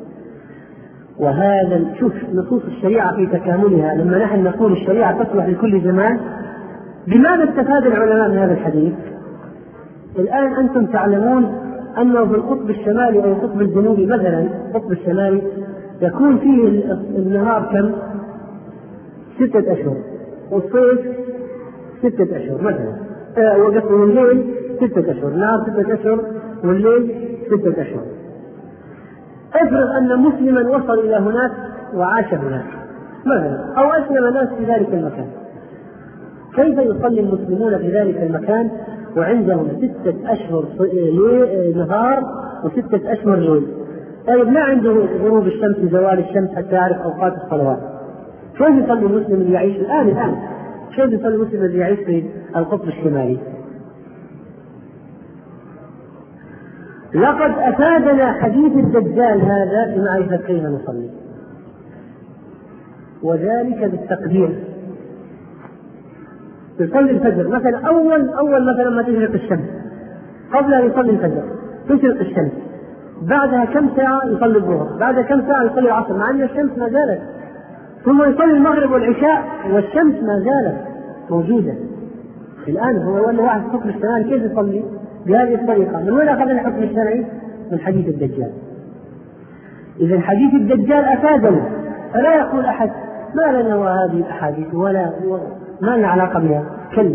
وهذا شوف نصوص الشريعة في تكاملها، لما نحن نقول الشريعة تصلح لكل زمان، بماذا استفاد العلماء من هذا الحديث؟ الآن أنتم تعلمون أنه في القطب الشمالي أو القطب الجنوبي مثلا، القطب الشمالي يكون فيه النهار كم؟ ستة أشهر، والصيف ستة أشهر مثلا، آه وقت الليل ستة أشهر، نهار ستة أشهر والليل ستة أشهر. افرض أن مسلما وصل إلى هناك وعاش هناك مثلا، أو أسلم ناس في ذلك المكان، كيف يصلي المسلمون في ذلك المكان وعندهم ستة أشهر نهار وستة أشهر ليل؟ طيب ما عنده غروب الشمس وزوال الشمس حتى يعرف أوقات الصلوات، كيف يصلي المسلم اللي يعيش الآن الآن كيف يصلي المسلم اللي يعيش في القطب الشمالي؟ لقد أفادنا حديث الدجال هذا بمعرفة كيف نصلي، وذلك بالتقدير. يصلي الفجر مثلا، أول أول مثلا ما تشرق الشمس، قبل أن يصلي الفجر تشرق الشمس، بعدها كم ساعة يصلي الظهر، بعد كم ساعة يصلي العصر مع أن الشمس ما زالت، ثم يصلي المغرب والعشاء والشمس ما زالت موجودة. الآن هو ولا واحد حكم الشمال كيف يصلي بهذه الطريقة؟ من وين أخذ الحكم الشرعي؟ من حديث الدجال. إذا حديث الدجال أفادنا، فلا يقول أحد ما لنا وهذه الأحاديث ولا ما لنا علاقة بها، كلا.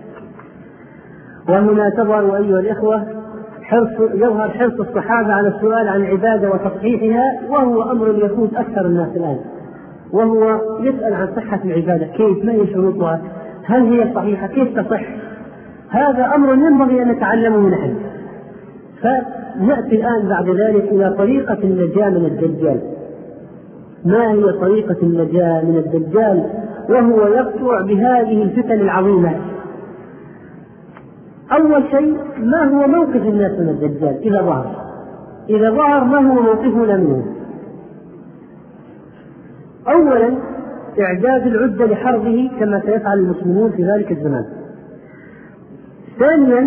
وهنا تظهر أيها الإخوة حرص يظهر حرص الصحابة على السؤال عن العبادة وتصحيحها، وهو أمر يفوت أكثر الناس الآن، وهو يسأل عن صحة العبادة، كيف، ما هي شروطها، هل هي صحيحة، كيف تصح. هذا أمر ينبغي أن نتعلمه نحن. فنأتي الآن بعد ذلك إلى طريقة النجاة من الدجال. ما هي طريقة النجاة من الدجال وهو يقطع بهذه الفتن العظيمة؟ أول شيء، ما هو موقف الناس من الدجال إذا ظهر؟ إذا ظهر ما هو موقفنا منه؟ أولا إعداد العدة لحربه كما سيفعل المسلمون في ذلك الزمان. ثانيا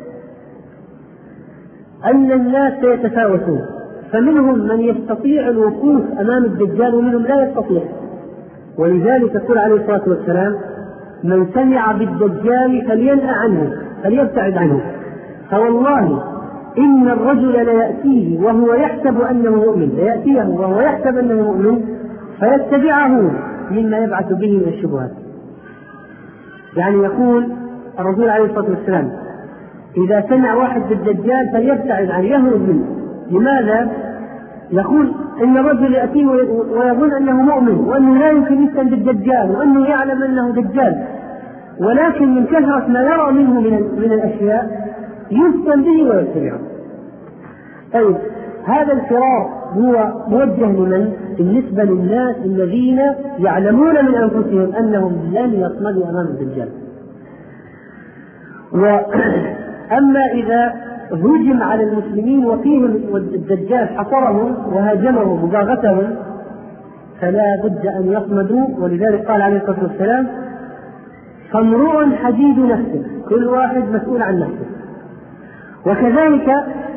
أن الناس سيتفاوتون، فمنهم من يستطيع الوقوف أمام الدجال ومنهم لا يستطيع، ولذلك يقول عليه الصلاة والسلام: من سمع بالدجال فلينأ عنه فليبتعد عنه، فوالله إن الرجل ليأتيه وهو يحسب أنه مؤمن، ليأتيه وهو يحسب أنه مؤمن فيتبعه مما يبعث به من الشبهات. يعني يقول الرسول عليه الصلاة والسلام إذا سمع واحد بالدجال فليبتعد عنه يهرب منه. لماذا؟ يقول إن الرجل يأتيه ويظن أنه مؤمن وأنه لا يمكن يفتن بالدجال وأنه يعلم أنه دجال، ولكن من كثرة ما يرى منه من, من الأشياء يفتن به ويتبعه. طيب هذا الفرار هو موجه لمن؟ بالنسبة للناس الذين يعلمون من أنفسهم أنهم لن يصمدوا أمام الدجال. وأما إذا هجم على المسلمين وفيهم الدجال حصرهم وهاجمهم وباغتهم فلا بد أن يصمدوا. ولذلك قال عليه الصلاة والسلام فامرؤ حديد نفسه، كل واحد مسؤول عن نفسه. وكذلك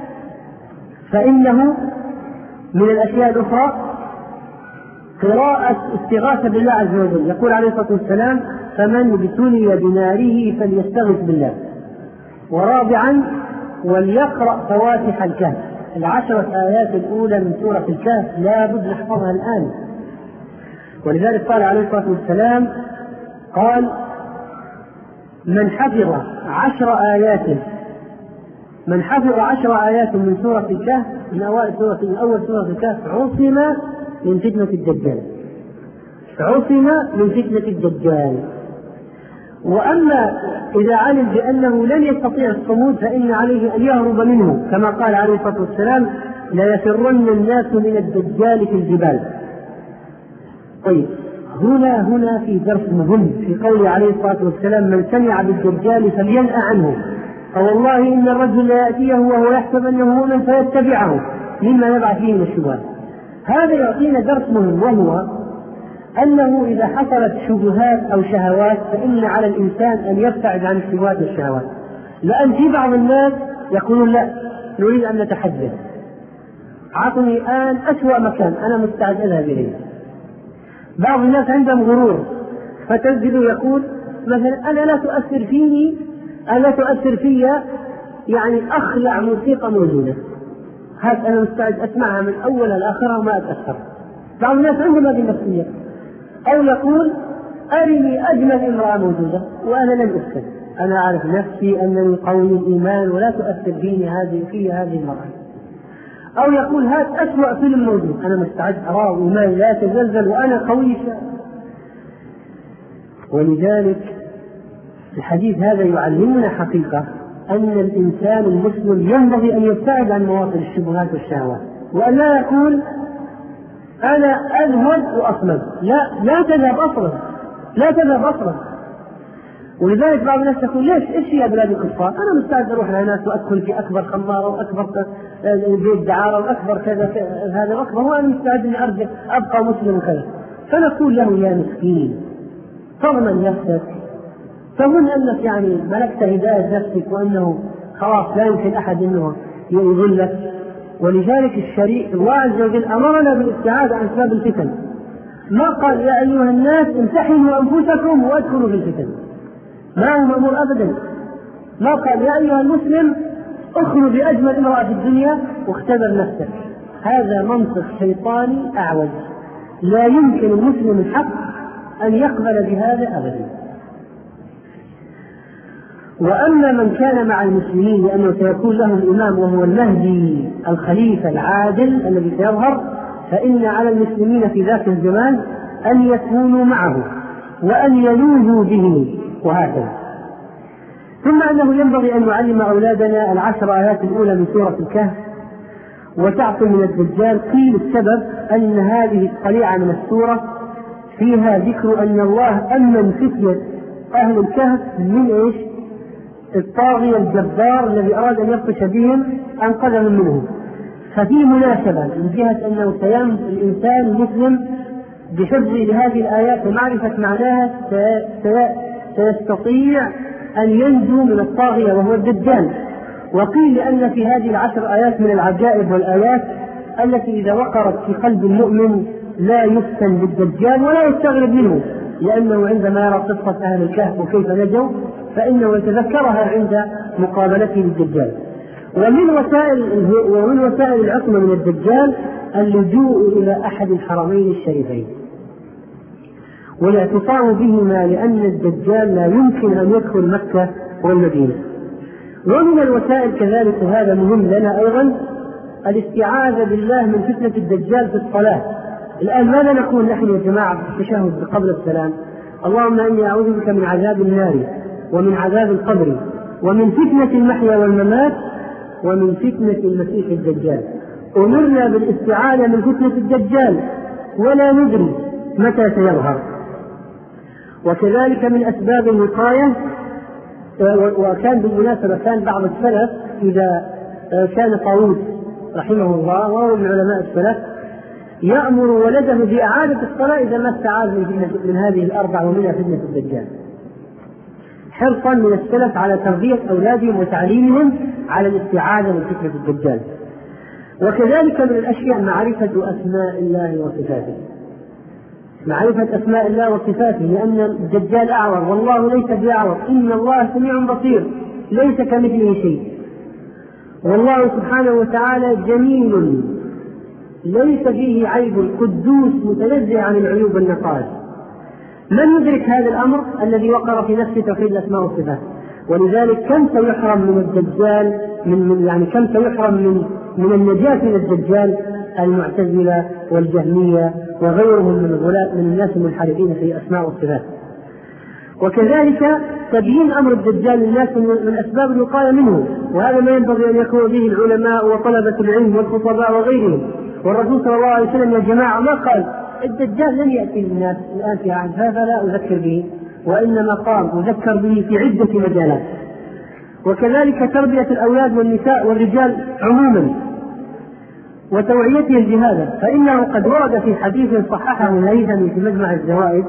فإنه من الأشياء الأخرى قراءة استغاثة بالله عز وجل. يقول عليه الصلاة والسلام فمن ابتلي بناره فليستغث بالله. ورابعا وليقرأ فواتح الكهف، العشرة آيات الأولى من سورة الكهف لا بد نحفظها الآن. ولذلك قال عليه الصلاة والسلام قال من حفظ عشر آيات من حفظ عشر آيات من سورة الكهف من أول سورة من أول سورة الكهف عصم من فتنة الدجال، عصم من فتنة الدجال. وأما إذا علم بأنه لن يستطيع الصمود فإن عليه أن يهرب منه، كما قال عليه الصلاة والسلام لا يفرن الناس من الدجال في الجبال. طيب هنا هنا في درس مهم في قوله عليه الصلاة والسلام من سمع بالدجال فلينأ عنه، فوالله إن الرجل لا يأتيه وهو يحسب أنه مؤمن فيتبعه مما يبعث فيه من الشبهات. هذا يعطينا درس مهم، وهو أنه إذا حصلت شبهات أو شهوات فإن على الإنسان أن يبتعد عن الشبهات والشهوات. لأن في بعض الناس يقولون لا نريد أن نتحدث، عطني الآن أسوأ مكان أنا مستعد أذهب إليه. بعض الناس عندهم غرور فتجد يقول مثلا أنا لا تؤثر فيني أنا لا تؤثر فيا يعني أخلع موسيقى موجودة، هذا أنا مستعد أسمعها من أولها لآخرها وما أتأثر. بعض الناس عندهم هذه النفسية. أو يقول أرني أجمل امرأة موجودة وأنا لن أفتن، أنا أعرف نفسي أنني قوي الإيمان ولا تؤثر فيني هذه في هذه المرأة. أو يقول هذا أسوأ فيلم موجود أنا مستعد أراه وإيماني لا يتزلزل وأنا قوي. ولذلك الحديث هذا يعلمنا حقيقة أن الإنسان المسلم ينبغي أن يبتعد عن مواطن الشبهات والشهوات، وأن لا يقول أنا أذهب وأصمد، لا لا تذهب أصلا، لا تذهب أصلا. ولذلك بعض الناس يقول ليش إيش هي بلاد الكفار؟ أنا مستعد أروح لهناك وأدخل في أكبر خمارة وأكبر بيت دعارة وأكبر كذا هذا أكبر، وأنا مستعد أن أرجع أبقى مسلم وكذا. فنقول له يا مسكين فضمن نفسك، تظن أنك يعني ملكت هداية نفسك وأنه خلاص لا يمكن أحد أنه يضلك. ولذلك الشريع الله عز وجل أمرنا بالابتعاد عن أسباب الفتن، ما قال يا أيها الناس امتحنوا أنفسكم وادخلوا في الفتن، ما هو مأمور أبدا. ما قال يا أيها المسلم اخرج بأجمل امرأة في الدنيا واختبر نفسك. هذا منطق شيطاني أعوج، لا يمكن المسلم الحق أن يقبل بهذا أبدا. وأما من كان مع المسلمين لأنه سيكون له الإمام وهو المهدي الخليفة العادل الذي سيظهر، فإن على المسلمين في ذاك الزمان أن يكونوا معه وأن يلوذوا به وهكذا. ثم أنه ينبغي أن نعلم أولادنا العشر آيات الأولى من سورة الكهف وتعصم من الدجال. قيل السبب أن هذه الطليعة من السورة فيها ذكر أن الله أمن فتنة أهل الكهف من إيش؟ الطاغية الجبار الذي أراد أن يبطش بهم أنقذهم منه. ففي مناسبة من جهة أنه سيم الإنسان المسلم بحفظه لهذه الآيات ومعرفة معناها سيستطيع أن ينجو من الطاغية وهو الدجال. وقيل لأن في هذه العشر آيات من العجائب والآيات التي إذا وقرت في قلب المؤمن لا يفتن بالدجال ولا يستغرب منه، لأنه عندما يرى قصة أهل الكهف وكيف نجوا فإنه يتذكرها عند مقابلته للدجال. ومن وسائل ومن وسائل العصمة من الدجال اللجوء إلى أحد الحرمين الشريفين والاعتصام بهما، لأن الدجال لا يمكن أن يدخل مكة والمدينة. ومن الوسائل كذلك، وهذا مهم لنا أيضا، الاستعاذة بالله من فتنة الدجال في الصلاة. الآن ماذا نقول نحن يا جماعة في التشهد قبل السلام؟ اللهم إني أعوذ بك من عذاب النار ومن عذاب القبر ومن فتنة المحيا والممات ومن فتنة المسيح الدجال. أمرنا بالاستعاذة من فتنة الدجال ولا ندري متى سيظهر. وكذلك من أسباب الوقاية، وكان بالمناسبة كان بعض السلف إذا كان طاووس رحمه الله وهو من علماء السلف يأمر ولده بإعادة الصلاة إذا ما استعاذ من هذه الأربع ومنها فتنة الدجال، حرصا من السلف على تربية أولادهم وتعليمهم على الاستعاذة من فتنة الدجال. وكذلك من الأشياء معرفة أسماء الله وصفاته، معرفة أسماء الله وصفاته، لأن الدجال أعور والله ليس بأعور، إن الله سميع بصير ليس كمثله شيء، والله سبحانه وتعالى جميل ليس فيه عيب، قدوس متنزه عن العيوب والنقائص. من يدرك هذا الأمر الذي وقر في نفس توحيد الأسماء والصفات؟ ولذلك كم سيحرم من الدجال من يعني كم سيحرم من من النجاة من الدجال المعتزلة والجهمية وغيرهم من الغلاة من الناس المنحرفين في الأسماء والصفات. وكذلك تبيين أمر الدجال للناس من أسباب الوقاية منه، وهذا ما ينبغي أن يكون به العلماء وطلبة العلم والخطباء وغيرهم. والرسول صلى الله عليه وسلم يا جماعة ما قال الدجال لن يأتي للناس الآن في عهد فلا أذكر به، وإنما قال أذكر به في عدة مجالات. وكذلك تربية الأولاد والنساء والرجال عموما وتوعيتهم بهذا، فإنه قد ورد في حديث صححه الهيثمي في مجمع الزوائد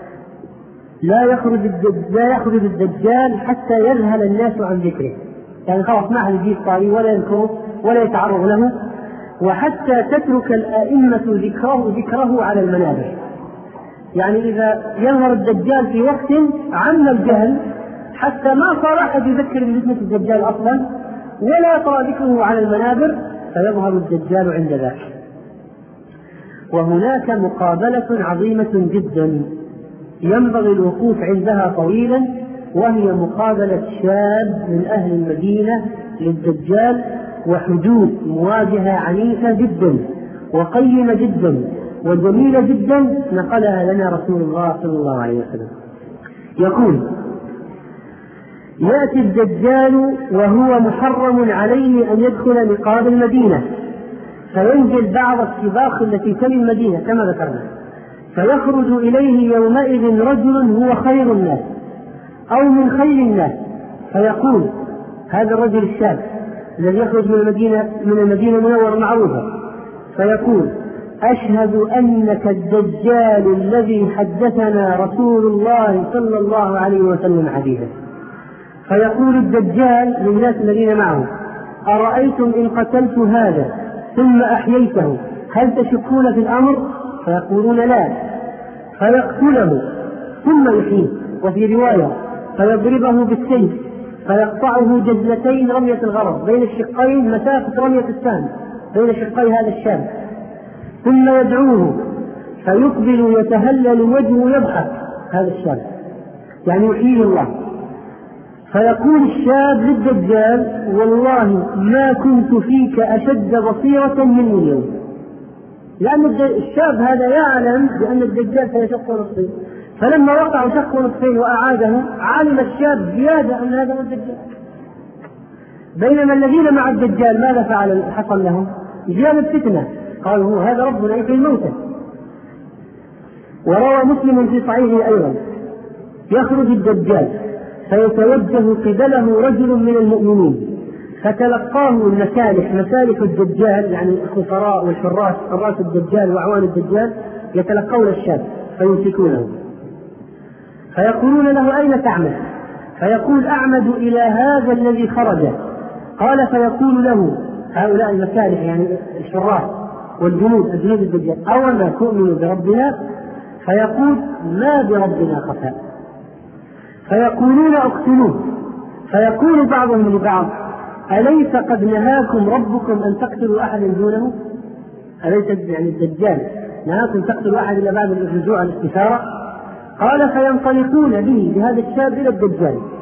لا يخرج لا يخرج الدجال حتى يذهل الناس عن ذكره، يعني خلاص ما حد يجيب طاري ولا يذكره ولا يتعرض له، وحتى تترك الأئمة ذكره ذكره على المنابر. يعني إذا يظهر الدجال في وقت عم الجهل حتى ما صار أحد يذكر بفتنة الدجال أصلا ولا يطرأ ذكره على المنابر، فيظهر الدجال عند ذاك. وهناك مقابلة عظيمة جدا ينبغي الوقوف عندها طويلا، وهي مقابلة شاب من أهل المدينة للدجال، وحدود مواجهة عنيفة جدا وقيمة جدا وجميلة جدا نقلها لنا رسول الله صلى الله عليه وسلم. يقول: يأتي الدجال وهو محرم عليه أن يدخل نقاب المدينة، فينزل بعض السباق التي تلي المدينة كما ذكرنا، فيخرج إليه يومئذ رجل هو خير الناس أو من خير الناس، فيقول هذا الرجل الشاب الذي يخرج من المدينة من المدينة المنورة معروفة، فيقول: أشهد أنك الدجال الذي حدثنا رسول الله صلى الله عليه وسلم حديثا. فيقول الدجال للناس الذين معه: أرأيتم إن قتلت هذا ثم أحييته هل تشكون في الأمر؟ فيقولون لا. فيقتله ثم يحييه، وفي رواية فيضربه بالسيف فيقطعه جزلتين رمية الغرض بين الشقين مسافة رمية السهم بين شقي هذا الشاب، ثم يدعوه فيقبل يتهلل وجهه يضحك هذا الشاب، يعني يحييه الله. فيقول الشاب للدجال: والله ما كنت فيك أشد بصيرة مني اليوم، لأن الشاب هذا يعلم بأن الدجال سيشق نصفين، فلما وقع شق نصفين وأعاده علم الشاب زيادة أن هذا هو الدجال. بينما الذين مع الدجال ماذا فعل حصل لهم؟ زيادة فتنة، قالوا هذا ربنا يحيي الموتى. وروى مسلم في صحيحه أيضا: يخرج الدجال فيتوجه قبله رجل من المؤمنين فتلقاه المسالح، مسالح الدجال يعني الخفراء والحراس، حراس الدجال وأعوان الدجال، يتلقون الشاب فيمسكونه فيقولون له: أين تعمد؟ فيقول: أعمد إلى هذا الذي خرج. قال: فيقول له هؤلاء المسالح يعني الحراس والجنود الجنود الدجال: أوما تؤمن بربنا؟ فيقول: ما بربنا خفاء. فيقولون: اقتلوه. فيقول بعضهم لبعض: أليس قد نهاكم ربكم أن تقتلوا أحدا دونه؟ أليس يعني الدجال نهاكم تقتلوا أحد إلا بعد الرجوع على الاستثارة؟ قال: فينطلقون به بهذا الشاب إلى الدجال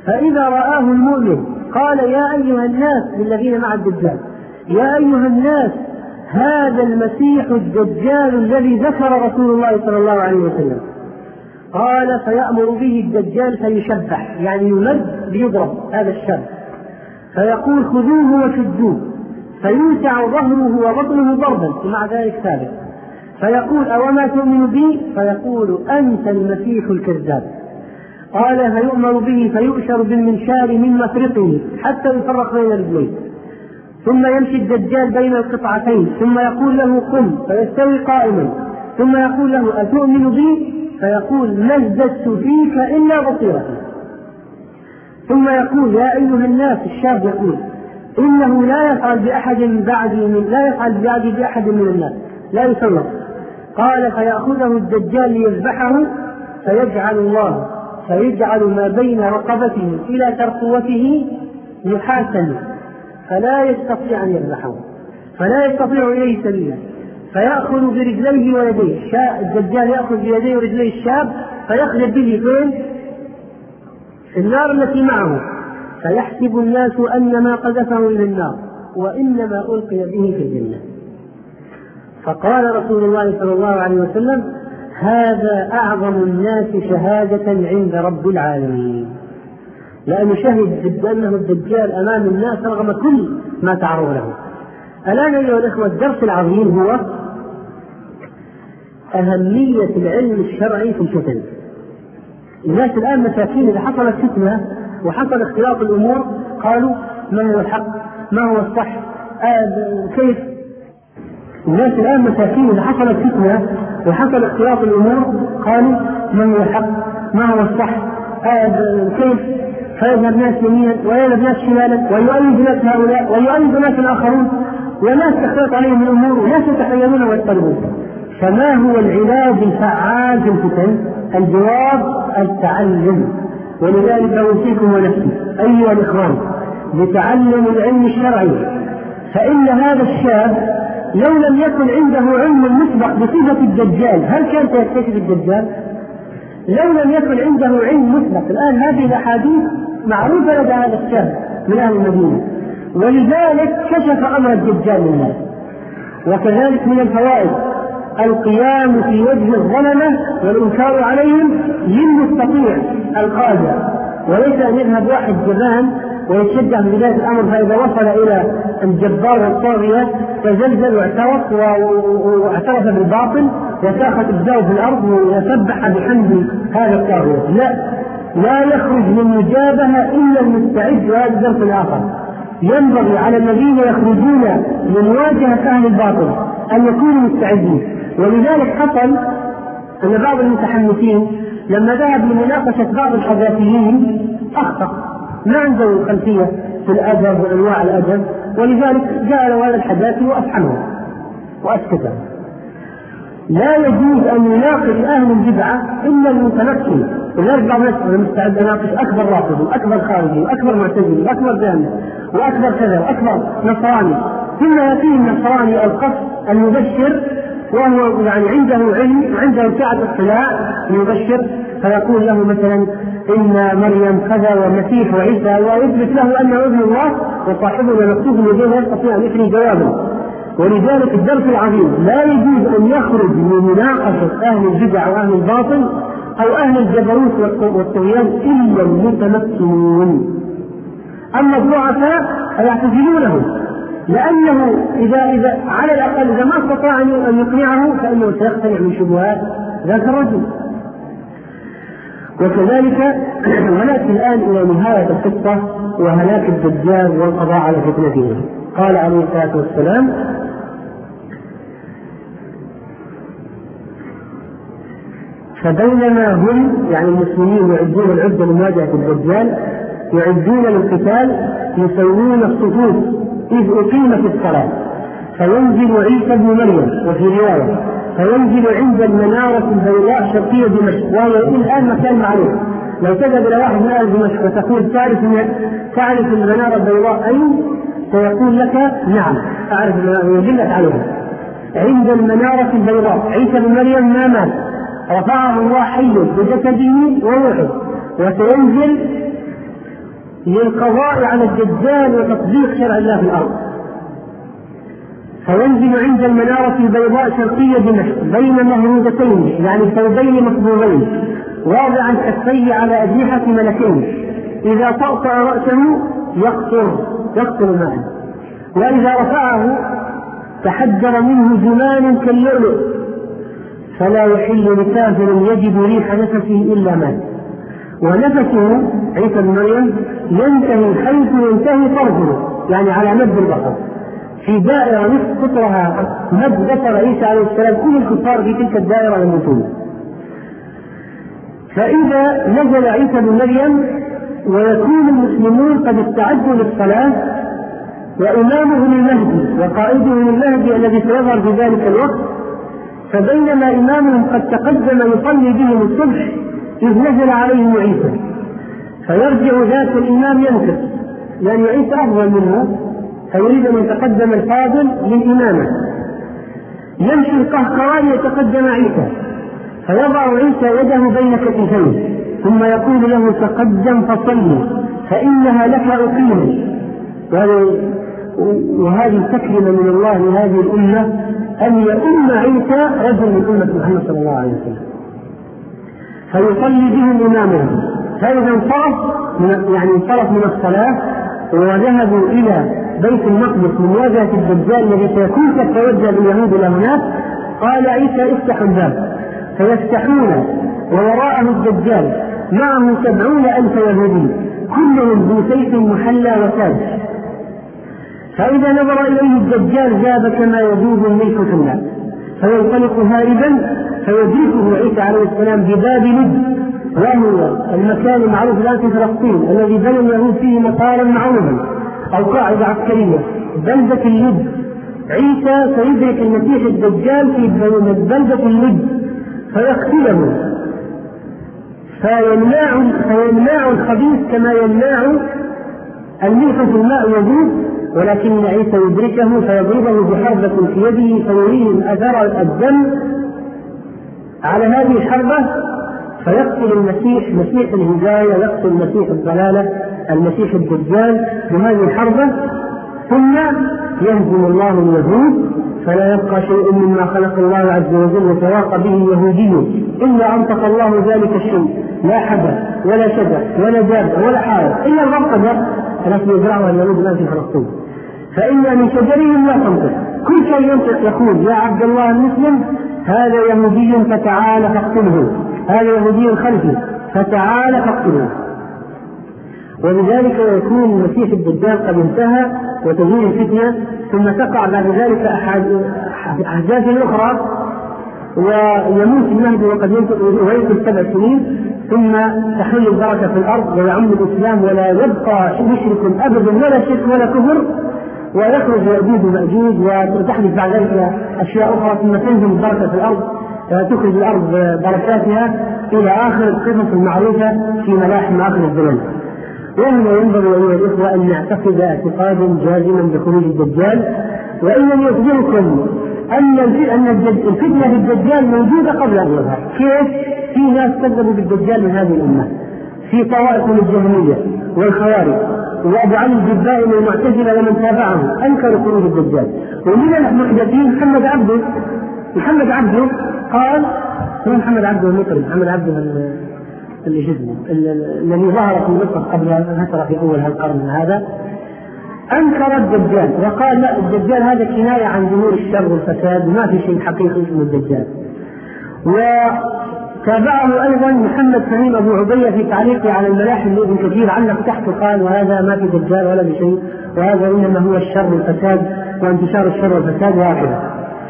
فإذا رآه المؤمن قال يا أيها الناس للذين مع الدجال يا أيها الناس هذا المسيح الدجال الذي ذكر رسول الله صلى الله عليه وسلم. قال فيأمر به الدجال فيشبح يعني يمد ليضرب هذا الشاب، فيقول خذوه وشدوه، فيوسع ظهره وبطنه ضربا ومع ذلك ثابت، فيقول أوما تؤمن بي؟ فيقول أنت المسيح الكذاب. قال فيؤمر به فيؤشر بالمنشار من مفرقه حتى يفرق بين رجليه، ثم يمشي الدجال بين القطعتين ثم يقول له قم فيستوي قائما، ثم يقول له أتؤمن بي؟ فيقول ما ازددت فيك إلا بصيرة. ثم يقول يا أيها الناس، الشاب يقول إنه لا يفعل بأحد بعدي من لا يفعل بعدي بأحد من الناس لا يسلط. قال فيأخذه الدجال ليذبحه فيجعل الله فيجعل ما بين رقبته إلى ترقوته نحاسا فلا يستطيع أن يذبحه، فلا يستطيع إليه سبيلا، فيأخذ برجليه ويديه، الدجال يأخذ بيديه ورجليه الشاب فيخلد به فين؟ في النار التي معه، فيحسب الناس أن ما قذفه إلى النار وإنما ألقي به في الجنة. فقال رسول الله صلى الله عليه وسلم هذا أعظم الناس شهادة عند رب العالمين، لأنه شهد بأنه الدجال أمام الناس رغم كل ما تعرض له. الآن أيها الإخوة الدرس العظيم هو أهمية العلم الشرعي في الفتن. الناس الآن مساكين إذا حصلت فتنة وحصل اختلاط الأمور قالوا ما هو الحق ما هو الصح آه كيف. الناس الآن مساكين إذا حصلت فتنة وحصل اختلاط الأمور قالوا ما هو الحق ما هو الصح آه كيف. فيذهب ناس يمينا ويذهب ناس شمالا ويؤيد ناس هؤلاء ويؤيد ناس الآخرون، وناس تختلط عليهم الأمور وناس يتحيرون ويضطربون. فما هو العلاج الفعال في الفتن؟ الجواب التعلم. ولذلك أوصيكم ونفسي أيها الإخوان بتعلم العلم الشرعي، فإن هذا الشاب لو لم يكن عنده علم مسبق بصفة الدجال هل كان سيكتشف الدجال؟ لو لم يكن عنده علم مسبق. الآن هذه الأحاديث معروفة لدى هذا الشاب من أهل المدينة، ولذلك كشف أمر الدجال للناس. وكذلك من الفوائد القيام في وجه الظلمة والإنكار عليهم للمستطيع القادر، وليس أن يذهب واحد جبان ويتشجع من بداية الأمر فإذا وصل إلى الجبار والطاغية فزلزل واعترف واعترف بالباطل وساخت أجزاؤه في الأرض ويسبح بحمد هذا الطاغية. لا لا يخرج من مجابهة إلا المستعد. وهذا الدرس الآخر ينبغي على الذين يخرجون لمواجهة أهل الباطل أن يكونوا مستعدين. ولذلك حصل أن بعض المتحمسين لما ذهب لمناقشة بعض الحداثيين أخطأ، ما عنده خلفية في الأدب وأنواع الأدب، ولذلك جاء له هذا الحداثي وأفحمه وأسكته. لا يجوز أن يناقش أهل البدعة إلا المتمكن. ولذلك بعض الناس مستعد يناقش أكبر رافضي وأكبر خارجي وأكبر معتزلي وأكبر جامع وأكبر كذا وأكبر نصراني، ثم يأتيه النصراني القص المبشر وهو يعني عنده علم وعنده سعة اطلاع يبشر، فيقول له مثلا إن مريم كذا والمسيح وعيسى ويثبت له أنه ابن الله وصاحبنا مكتوب الذي لا يستطيع أن يثني جوابه. ولذلك الدرس العظيم لا يجوز أن يخرج من مناقشة أهل البدع وأهل الباطل أو أهل الجبروت والطغيان إلا المتمكنون. أما الضعفاء فيعتزلونهم، لأنه إذا إذا على الأقل إذا ما استطاع أن يقنعه فإنه سيقتنع من شبهات ذاك الرجل. وكذلك ونأتي الآن إلى نهاية القصة وهلاك الدجال والقضاء على فتنته. قال عليه الصلاة والسلام فبينما هم يعني المسلمين يعدون العدة لمواجهة الدجال يعدون للقتال يسوون الصفوف إذ أقيمت الصلاة فينزل عيسى بن مريم، وفي رواية فينزل عند المنارة البيضاء شرقية دمشق، وهي الآن مكان معروف. لو تذهب إلى واحد من أهل دمشق وتقول تعرف تعرف المنارة البيضاء أين؟ سيقول لك نعم أعرف ويدلك عليها. عند المنارة البيضاء عيسى بن مريم ما مات، رفعه الله حي بجسده وروحه، وسينزل للقضاء على الدجال وتطبيق شرع الله في الأرض، فينزل عند المنارة البيضاء شرقية دمشق بين مهرودتين يعني ثوبين مصبوغين واضعا كفيه على أجنحة ملكين، إذا طأطأ رأسه يقطر يقطر معه، وإذا رفعه تحجر منه جمان كاللؤلؤ، فلا يحل لكافر يجد ريح نفسه إلا مات. ونفسه عيسى بن مريم ينتهي حيث ينتهي طرفه يعني على مد البصر، في دائرة نصف قطرها مد بصر عيسى عليه السلام، كل الكفار في تلك الدائرة يموتون. فإذا نزل عيسى بن مريم ويكون المسلمون قد استعدوا للصلاة وإمامهم المهدي وقائدهم المهدي الذي سيظهر في ذلك الوقت، فبينما إمامهم قد تقدم يصلي بهم الصبح إذ نزل عليهم عيسى، فيرجع ذاك الإمام ينكر لأن عيسى أفضل منه، فيريد أن يتقدم الفاضل للإمامة، يمشي القهقران يتقدم عيسى، فيضع عيسى يده بين كتفيه ثم يقول له تقدم فصلي فإنها لك أقيم. وهذه تكريما من الله لهذه الأمة أن يؤم عيسى رجل من أمة محمد صلى الله عليه وسلم، فيصلي بهم إمامهم. فإذا انصرف يعني انصرف من الصلاة وذهبوا إلى بيت المقدس من واجهة الدجال الذي سيكون قد توجه باليهود إلى هناك، قال عيسى افتحوا الباب، فيفتحون ووراءه الدجال معه سبعون ألف يهودي كلهم ذو سيف محلى وتاج، فإذا نظر إليه الدجال ذاب كما يذوب الملك في النار، فينطلق هاربا فيدركه عيسى عليه السلام بباب لد، وهو المكان المعروف الآن في فلسطين الذي بنى اليهود فيه مطارا معروفا أو قاعدة عسكرية بلدة اللد. عيسى سيدرك المسيح الدجال في بلدة اللد فيقتله، فيمنع فيمنع الخبيث كما يمنع الملح في الماء يذوب، ولكن عيسى يدركه فيضربه بحربة في يده فيريهم أثر الدم على هذه الحربة، فيقتل المسيح مسيح الهداية، يقتل مسيح الضلالة المسيح الدجال بهذه الحربة، ثم يهزم الله اليهود فلا يبقى شيء مما خلق الله عز وجل وتواقى به يهودي إلا أنطق الله ذلك الشيء، لا حجر ولا شجر ولا دابة ولا حائط إلا الرقبة التي يزرعها اليهود الآن في فلسطين، فإن من شجرهم لا تنطق، كل شيء ينطق يقول يا عبد الله المسلم هذا يهودي فتعال فاقتله، هذا يهودي خلفي فتعال فاقتله. وبذلك يكون المسيح الدجال قد انتهى وتزول الفتنة، ثم تقع بعد ذلك أحداث أخرى ويموت المهدي وقد يمكث سبع سنين، ثم تحل البركة في الأرض ويعم الإسلام ولا يبقى مشرك أبدا ولا شرك ولا كفر، ويخرج يأجوج ومأجوج وتحدث بعد ذلك أشياء أخرى، ثم تنزل البركة في الأرض تخرج الأرض بركاتها إلى آخر القصص المعروفة في ملاحم آخر الزمان. وهنا ينبغي أيها الإخوة أن نعتقد اعتقادا جازما بخروج الدجال، وإنني أخبركم أن أن الفتنة بالدجال موجودة قبل أن يظهر. كيف؟ في ناس كذبوا بالدجال من هذه الأمة، في طوائف من الجهمية والخوارج وأبو علي الجبائي من المعتزلة ومن تابعهم أنكروا خروج الدجال. ومن المحدثين محمد عبده محمد عبده قال هو محمد عبده المطرب محمد عبده الجزمي الذي ظهر في مصر قبل فترة في أول هالقرن هذا، أنكر الدجال وقال لا الدجال هذا كناية عن ظهور الشر والفساد وما في شيء حقيقي اسمه الدجال. وتابعه أيضا محمد سليم أبو عبية في تعليقه على الملاحم لابن كثير علق تحت قال وهذا ما في دجال ولا بشيء، وهذا إنما هو الشر والفساد وانتشار الشر والفساد وهكذا.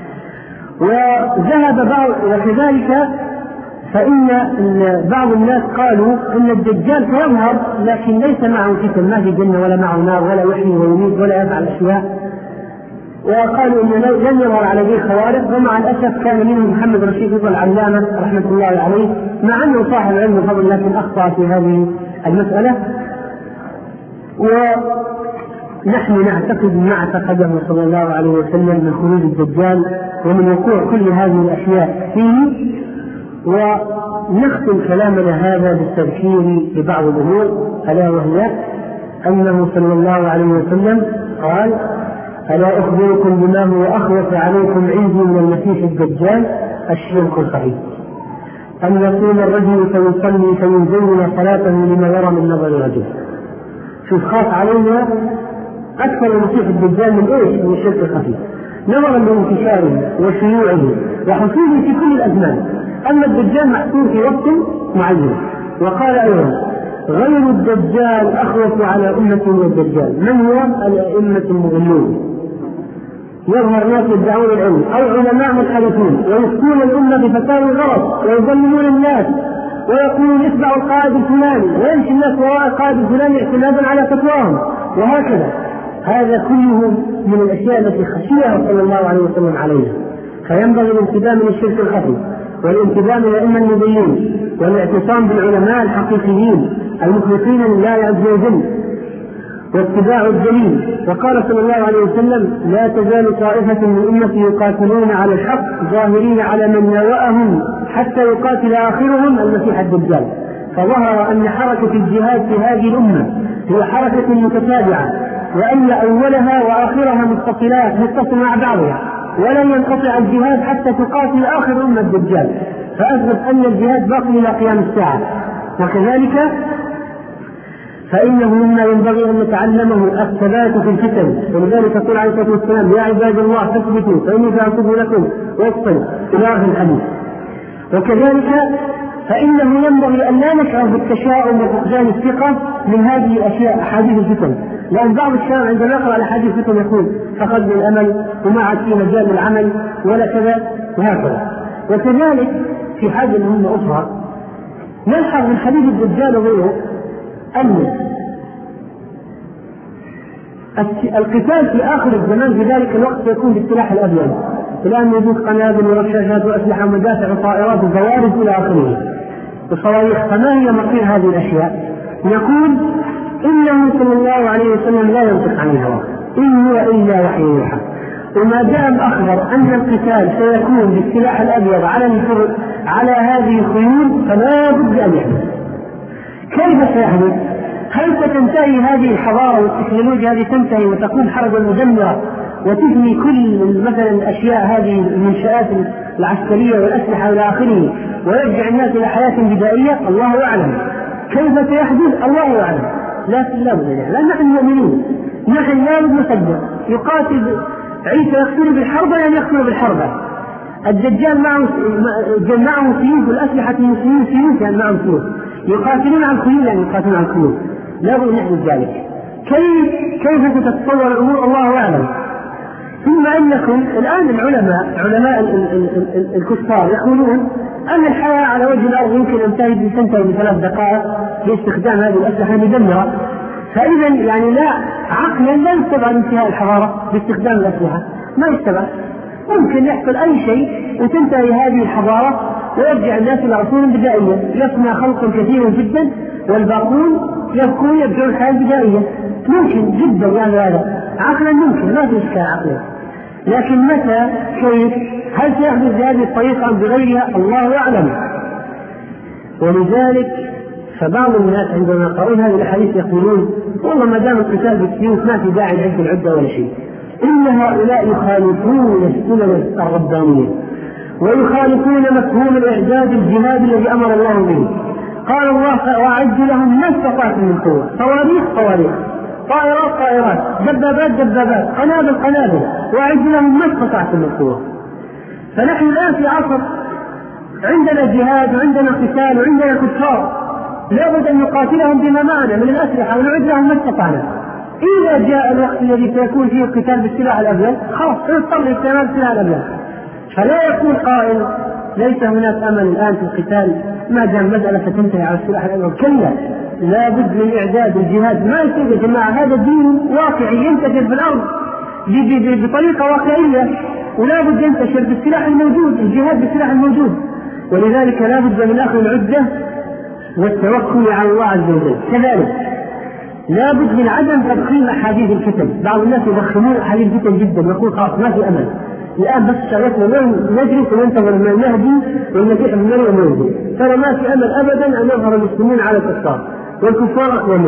وذهب بعض وكذلك فإن بعض الناس قالوا إن الدجال سيظهر لكن ليس معه فتن، ما في جنة ولا معه نار ولا يحيي ويميت ولا يفعل أشياء، وقالوا إن لن يظهر على ذي خوارق. ومع الأسف كان منهم محمد رشيد رضا العلامة رحمة الله عليه، مع أنه صاحب علم وفضل لكن أخطأ في هذه المسألة. ونحن نعتقد ما اعتقده صلى الله عليه وسلم من خروج الدجال ومن وقوع كل هذه الأشياء فيه. ونختم كلامنا هذا بالتذكير ببعض الأمور، ألا وهي أنه صلى الله عليه وسلم قال: ألا أخبركم بما هو أخوف عليكم عندي من المسيح الدجال؟ الشرك الخفي، أن يقوم الرجل فيصلي فيزين صلاته لما يرى من نظر الرجل. شوف خاف علينا أكثر المسيح الدجال من إيش؟ من الشرك الخفي، نظرا لانتشاره وشيوعه وحصوله في كل الأزمان. أما الدجال محصور في وقت معين. وقال أيضا: غير الدجال أخوف على أمة من الدجال. من هو؟ الأئمة المضلون، يظهر ناس يدعون العلم أو علماء منحرفون ويفتون الأمة بفتاوى الغلط ويضللون الناس ويقولون اتبعوا القائد الفلاني ويمشي الناس وراء القائد الفلاني اعتمادا على فتواهم وهكذا. هذا كله من الأشياء التي خشيها صلى الله عليه وسلم عليها. فينبغي الانتباه من الشرك الخفي والانتباه من الأئمة المضلين والاعتصام بالعلماء الحقيقيين المخلصين لله عز وجل واتباع الدليل. وقال صلى الله عليه وسلم: لا تزال طائفة من أمتي يقاتلون على الحق ظاهرين على من ناوأهم حتى يقاتل آخرهم المسيح الدجال. فظهر أن حركة الجهاد في هذه الأمة هي حركة متتابعة، وأن أولها وآخرها متصلات متصل مع بعضها، ولن ينقطع الجهاد حتى تقاتل آخر أمة الدجال، فأثبت أن الجهاد باقي إلى قيام الساعة. وكذلك فإنه مما ينبغي أن نتعلمه الثبات في الفتن، ولذلك يقول عليه الصلاة والسلام: يا عباد الله فاثبتوا فإني سأكتب لكم وصفا إلى آخر الحديث. وكذلك فإنه ينبغي أن لا نشعر بالتشاؤم وفقدان الثقة من هذه الأشياء أحاديث الفتن، لأن بعض الشباب عندما يقرأ على أحاديث الفتن يقول: فقدنا الأمل وما عاد في مجال العمل ولا كذا وهكذا. وكذلك في حاجة مهمة أخرى نلحظ من حديث الدجال وغيره أن القتال في آخر الزمان في ذلك الوقت يكون بالسلاح الأبيض، الآن يوجد قنابل ورشاشات وأسلحة ومدافع وطائرات وزوارق إلى آخره وصواريخ. فما هي مصير هذه الأشياء؟ يقول: إنه صلى الله عليه وسلم لا ينطق عن الهوى إن هو إلا وحي يوحى. وما دام أخبر أن القتال سيكون بالسلاح الأبيض على الفرق على هذه الخيول فلا بد أن يحدث. كيف سيحدث؟ هل ستنتهي هذه الحضارة والتكنولوجيا هذه تنتهي وتكون حربا مدمرة وتبني كل مثلا الأشياء هذه المنشآت العسكرية والأسلحة إلى آخره ويرجع الناس إلى حياة بدائية؟ الله أعلم. كيف سيحدث؟ الله أعلم. لكن لا بد يعني، لأن نحن مؤمنين، نحن لا بد نصدق. يقاتل عيسى يقتل بالحرب يعني يقتل بالحرب. الدجال معه معه سيوف والأسلحة المسلمين سيوف يعني معه سيوف، يقاتلون عن خيول يعني يقاتلون عن خيول. لا بد نحن ذلك. كيف كيف ستتطور الأمور؟ الله أعلم. ثم إنكم الآن العلماء علماء الكفار يقولون أن الحياة على وجه الأرض يمكن أن تنتهي بثلاث دقائق باستخدام هذه الأسلحة المدمرة. فإذا يعني لا عقلا لا يستبعد انتهاء الحضارة باستخدام الأسلحة، ما يستبعد. ممكن يحصل أي شيء وتنتهي هذه الحضارة ويرجع الناس إلى عصور بدائية، يفنى خلق كثير جدا والباقون يبقون يرجعون الحياة البدائية. ممكن جدا يعني هذا عقلا ممكن، ما في إشكال عقلا. لكن متى؟ كيف؟ هل سيحدث بهذه الطريقة أم بغيرها؟ الله أعلم. ولذلك فبعض الناس عندما يقرؤون هذه الأحاديث يقولون: والله ما دام القتال بالسيوف ما في داعي لعد العدة ولا شيء. إن هؤلاء يخالفون السنن الربانية ويخالفون مفهوم الإعداد الجهاد الذي أمر الله به. قال الله: وأعد لهم ما استطعتم من قوة، صواريخ صواريخ، طائرات طائرات، دبابات دبابات، قنابل قنابل، وأعد لهم ما استطعتم من قوة. فنحن الآن في عصر عندنا جهاد وعندنا قتال وعندنا كفار، لابد أن نقاتلهم بما معنا من الأسلحة ونعد لهم ما استطعنا. إذا جاء الوقت الذي سيكون فيه القتال بالسلاح الأبيض خلاص نضطر لاستعمال السلاح الأبيض. فلا يكون قائل: ليس هناك أمل الآن في القتال ما دام المسألة ستنتهي على السلاح الأبيض. كلا، لا بد من إعداد الجهاد. ما يصير يا جماعة، هذا دين واقعي ينتشر في الأرض بطريقة واقعية، ولا بد ينتشر بالسلاح الموجود، الجهاد بالسلاح الموجود. ولذلك لا بد من أخذ العدة والتوكل على الله عز وجل. كذلك لا بد من عدم تضخيم أحاديث الفتن. بعض الناس يضخمون أحاديث الفتن جدا ويقول خلاص ما في أمل، الآن بس شغلتنا نجلس وننتظر من المهدي والمسيح ابن مريم ينزل، ترى ما في أمل أبدا أن يظهر المسلمين على الكفار والكفار أقوى منا.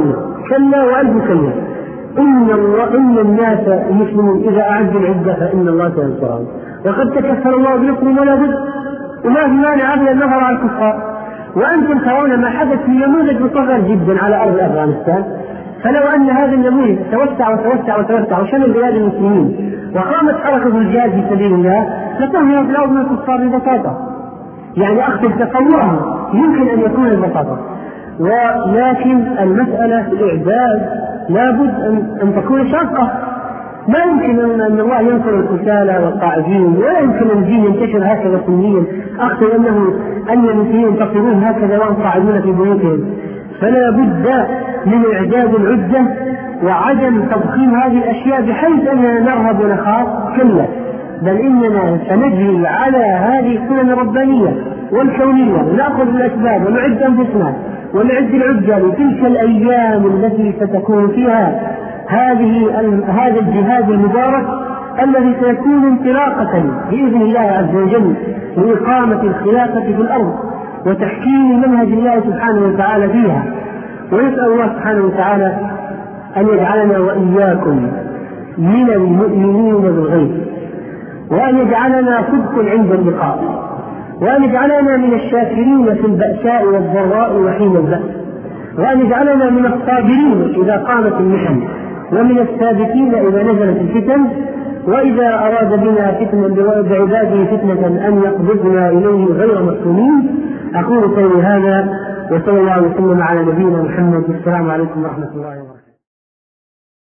كلا وألف كلا، إن, الله إن الناس المسلمين إذا أعدوا العدة فإن الله سينصرهم، وقد تكفل الله بنصرهم ولا بد، وما في مانع أبدا النظر على الكفار. وأنتم ترون ما حدث في نموذج مصغر جدا على أرض أفغانستان، فلو أن هذا النموذج توسع وتوسع وتوسع وشمل بلاد المسلمين وقامت حركة الجهاد في سبيل الله لتنهض الأرض من الكفار ببساطة، يعني أخذ تصورها يمكن أن يكون البساطة. ولكن المسألة في الإعداد لابد أن تكون شاقة، ما يمكن أن الله ينصر الكسالى والقاعدين، ولا يمكن أن الدين ينتشر هكذا سنيا. أخشى أنه أن المسلمين ينتصرون هكذا وهم قاعدون في بيوتهم، فلا بد من إعداد العدة وعدم تضخيم هذه الأشياء بحيث أننا نرهب ونخاف، كلا، بل إننا سنجري على هذه السنن الربانية والكونية، نأخذ الأسباب ونعد أنفسنا ونعد العدة لتلك الأيام التي ستكون فيها هذه هذا الجهاد المبارك الذي سيكون انطلاقة بإذن الله عز وجل لإقامة الخلافة في الأرض وتحكيم منهج الله سبحانه وتعالى فيها. ونسأل الله سبحانه وتعالى أن يجعلنا وإياكم من المؤمنين بالغيب، وأن يجعلنا صدق عند اللقاء، وأن يجعلنا من الشاكرين في البأساء والضراء وحين البأس، وأن يجعلنا من الصابرين إذا قامت المحن، ومن الثابتين إذا نزلت الفتن، وإذا أراد بنا فتنة بعباده فتنة أن يقبضنا إليه غير مفتونين. أقول قولي هذا وصلى الله وسلم على نبينا محمد. السلام عليكم ورحمة الله وبركاته.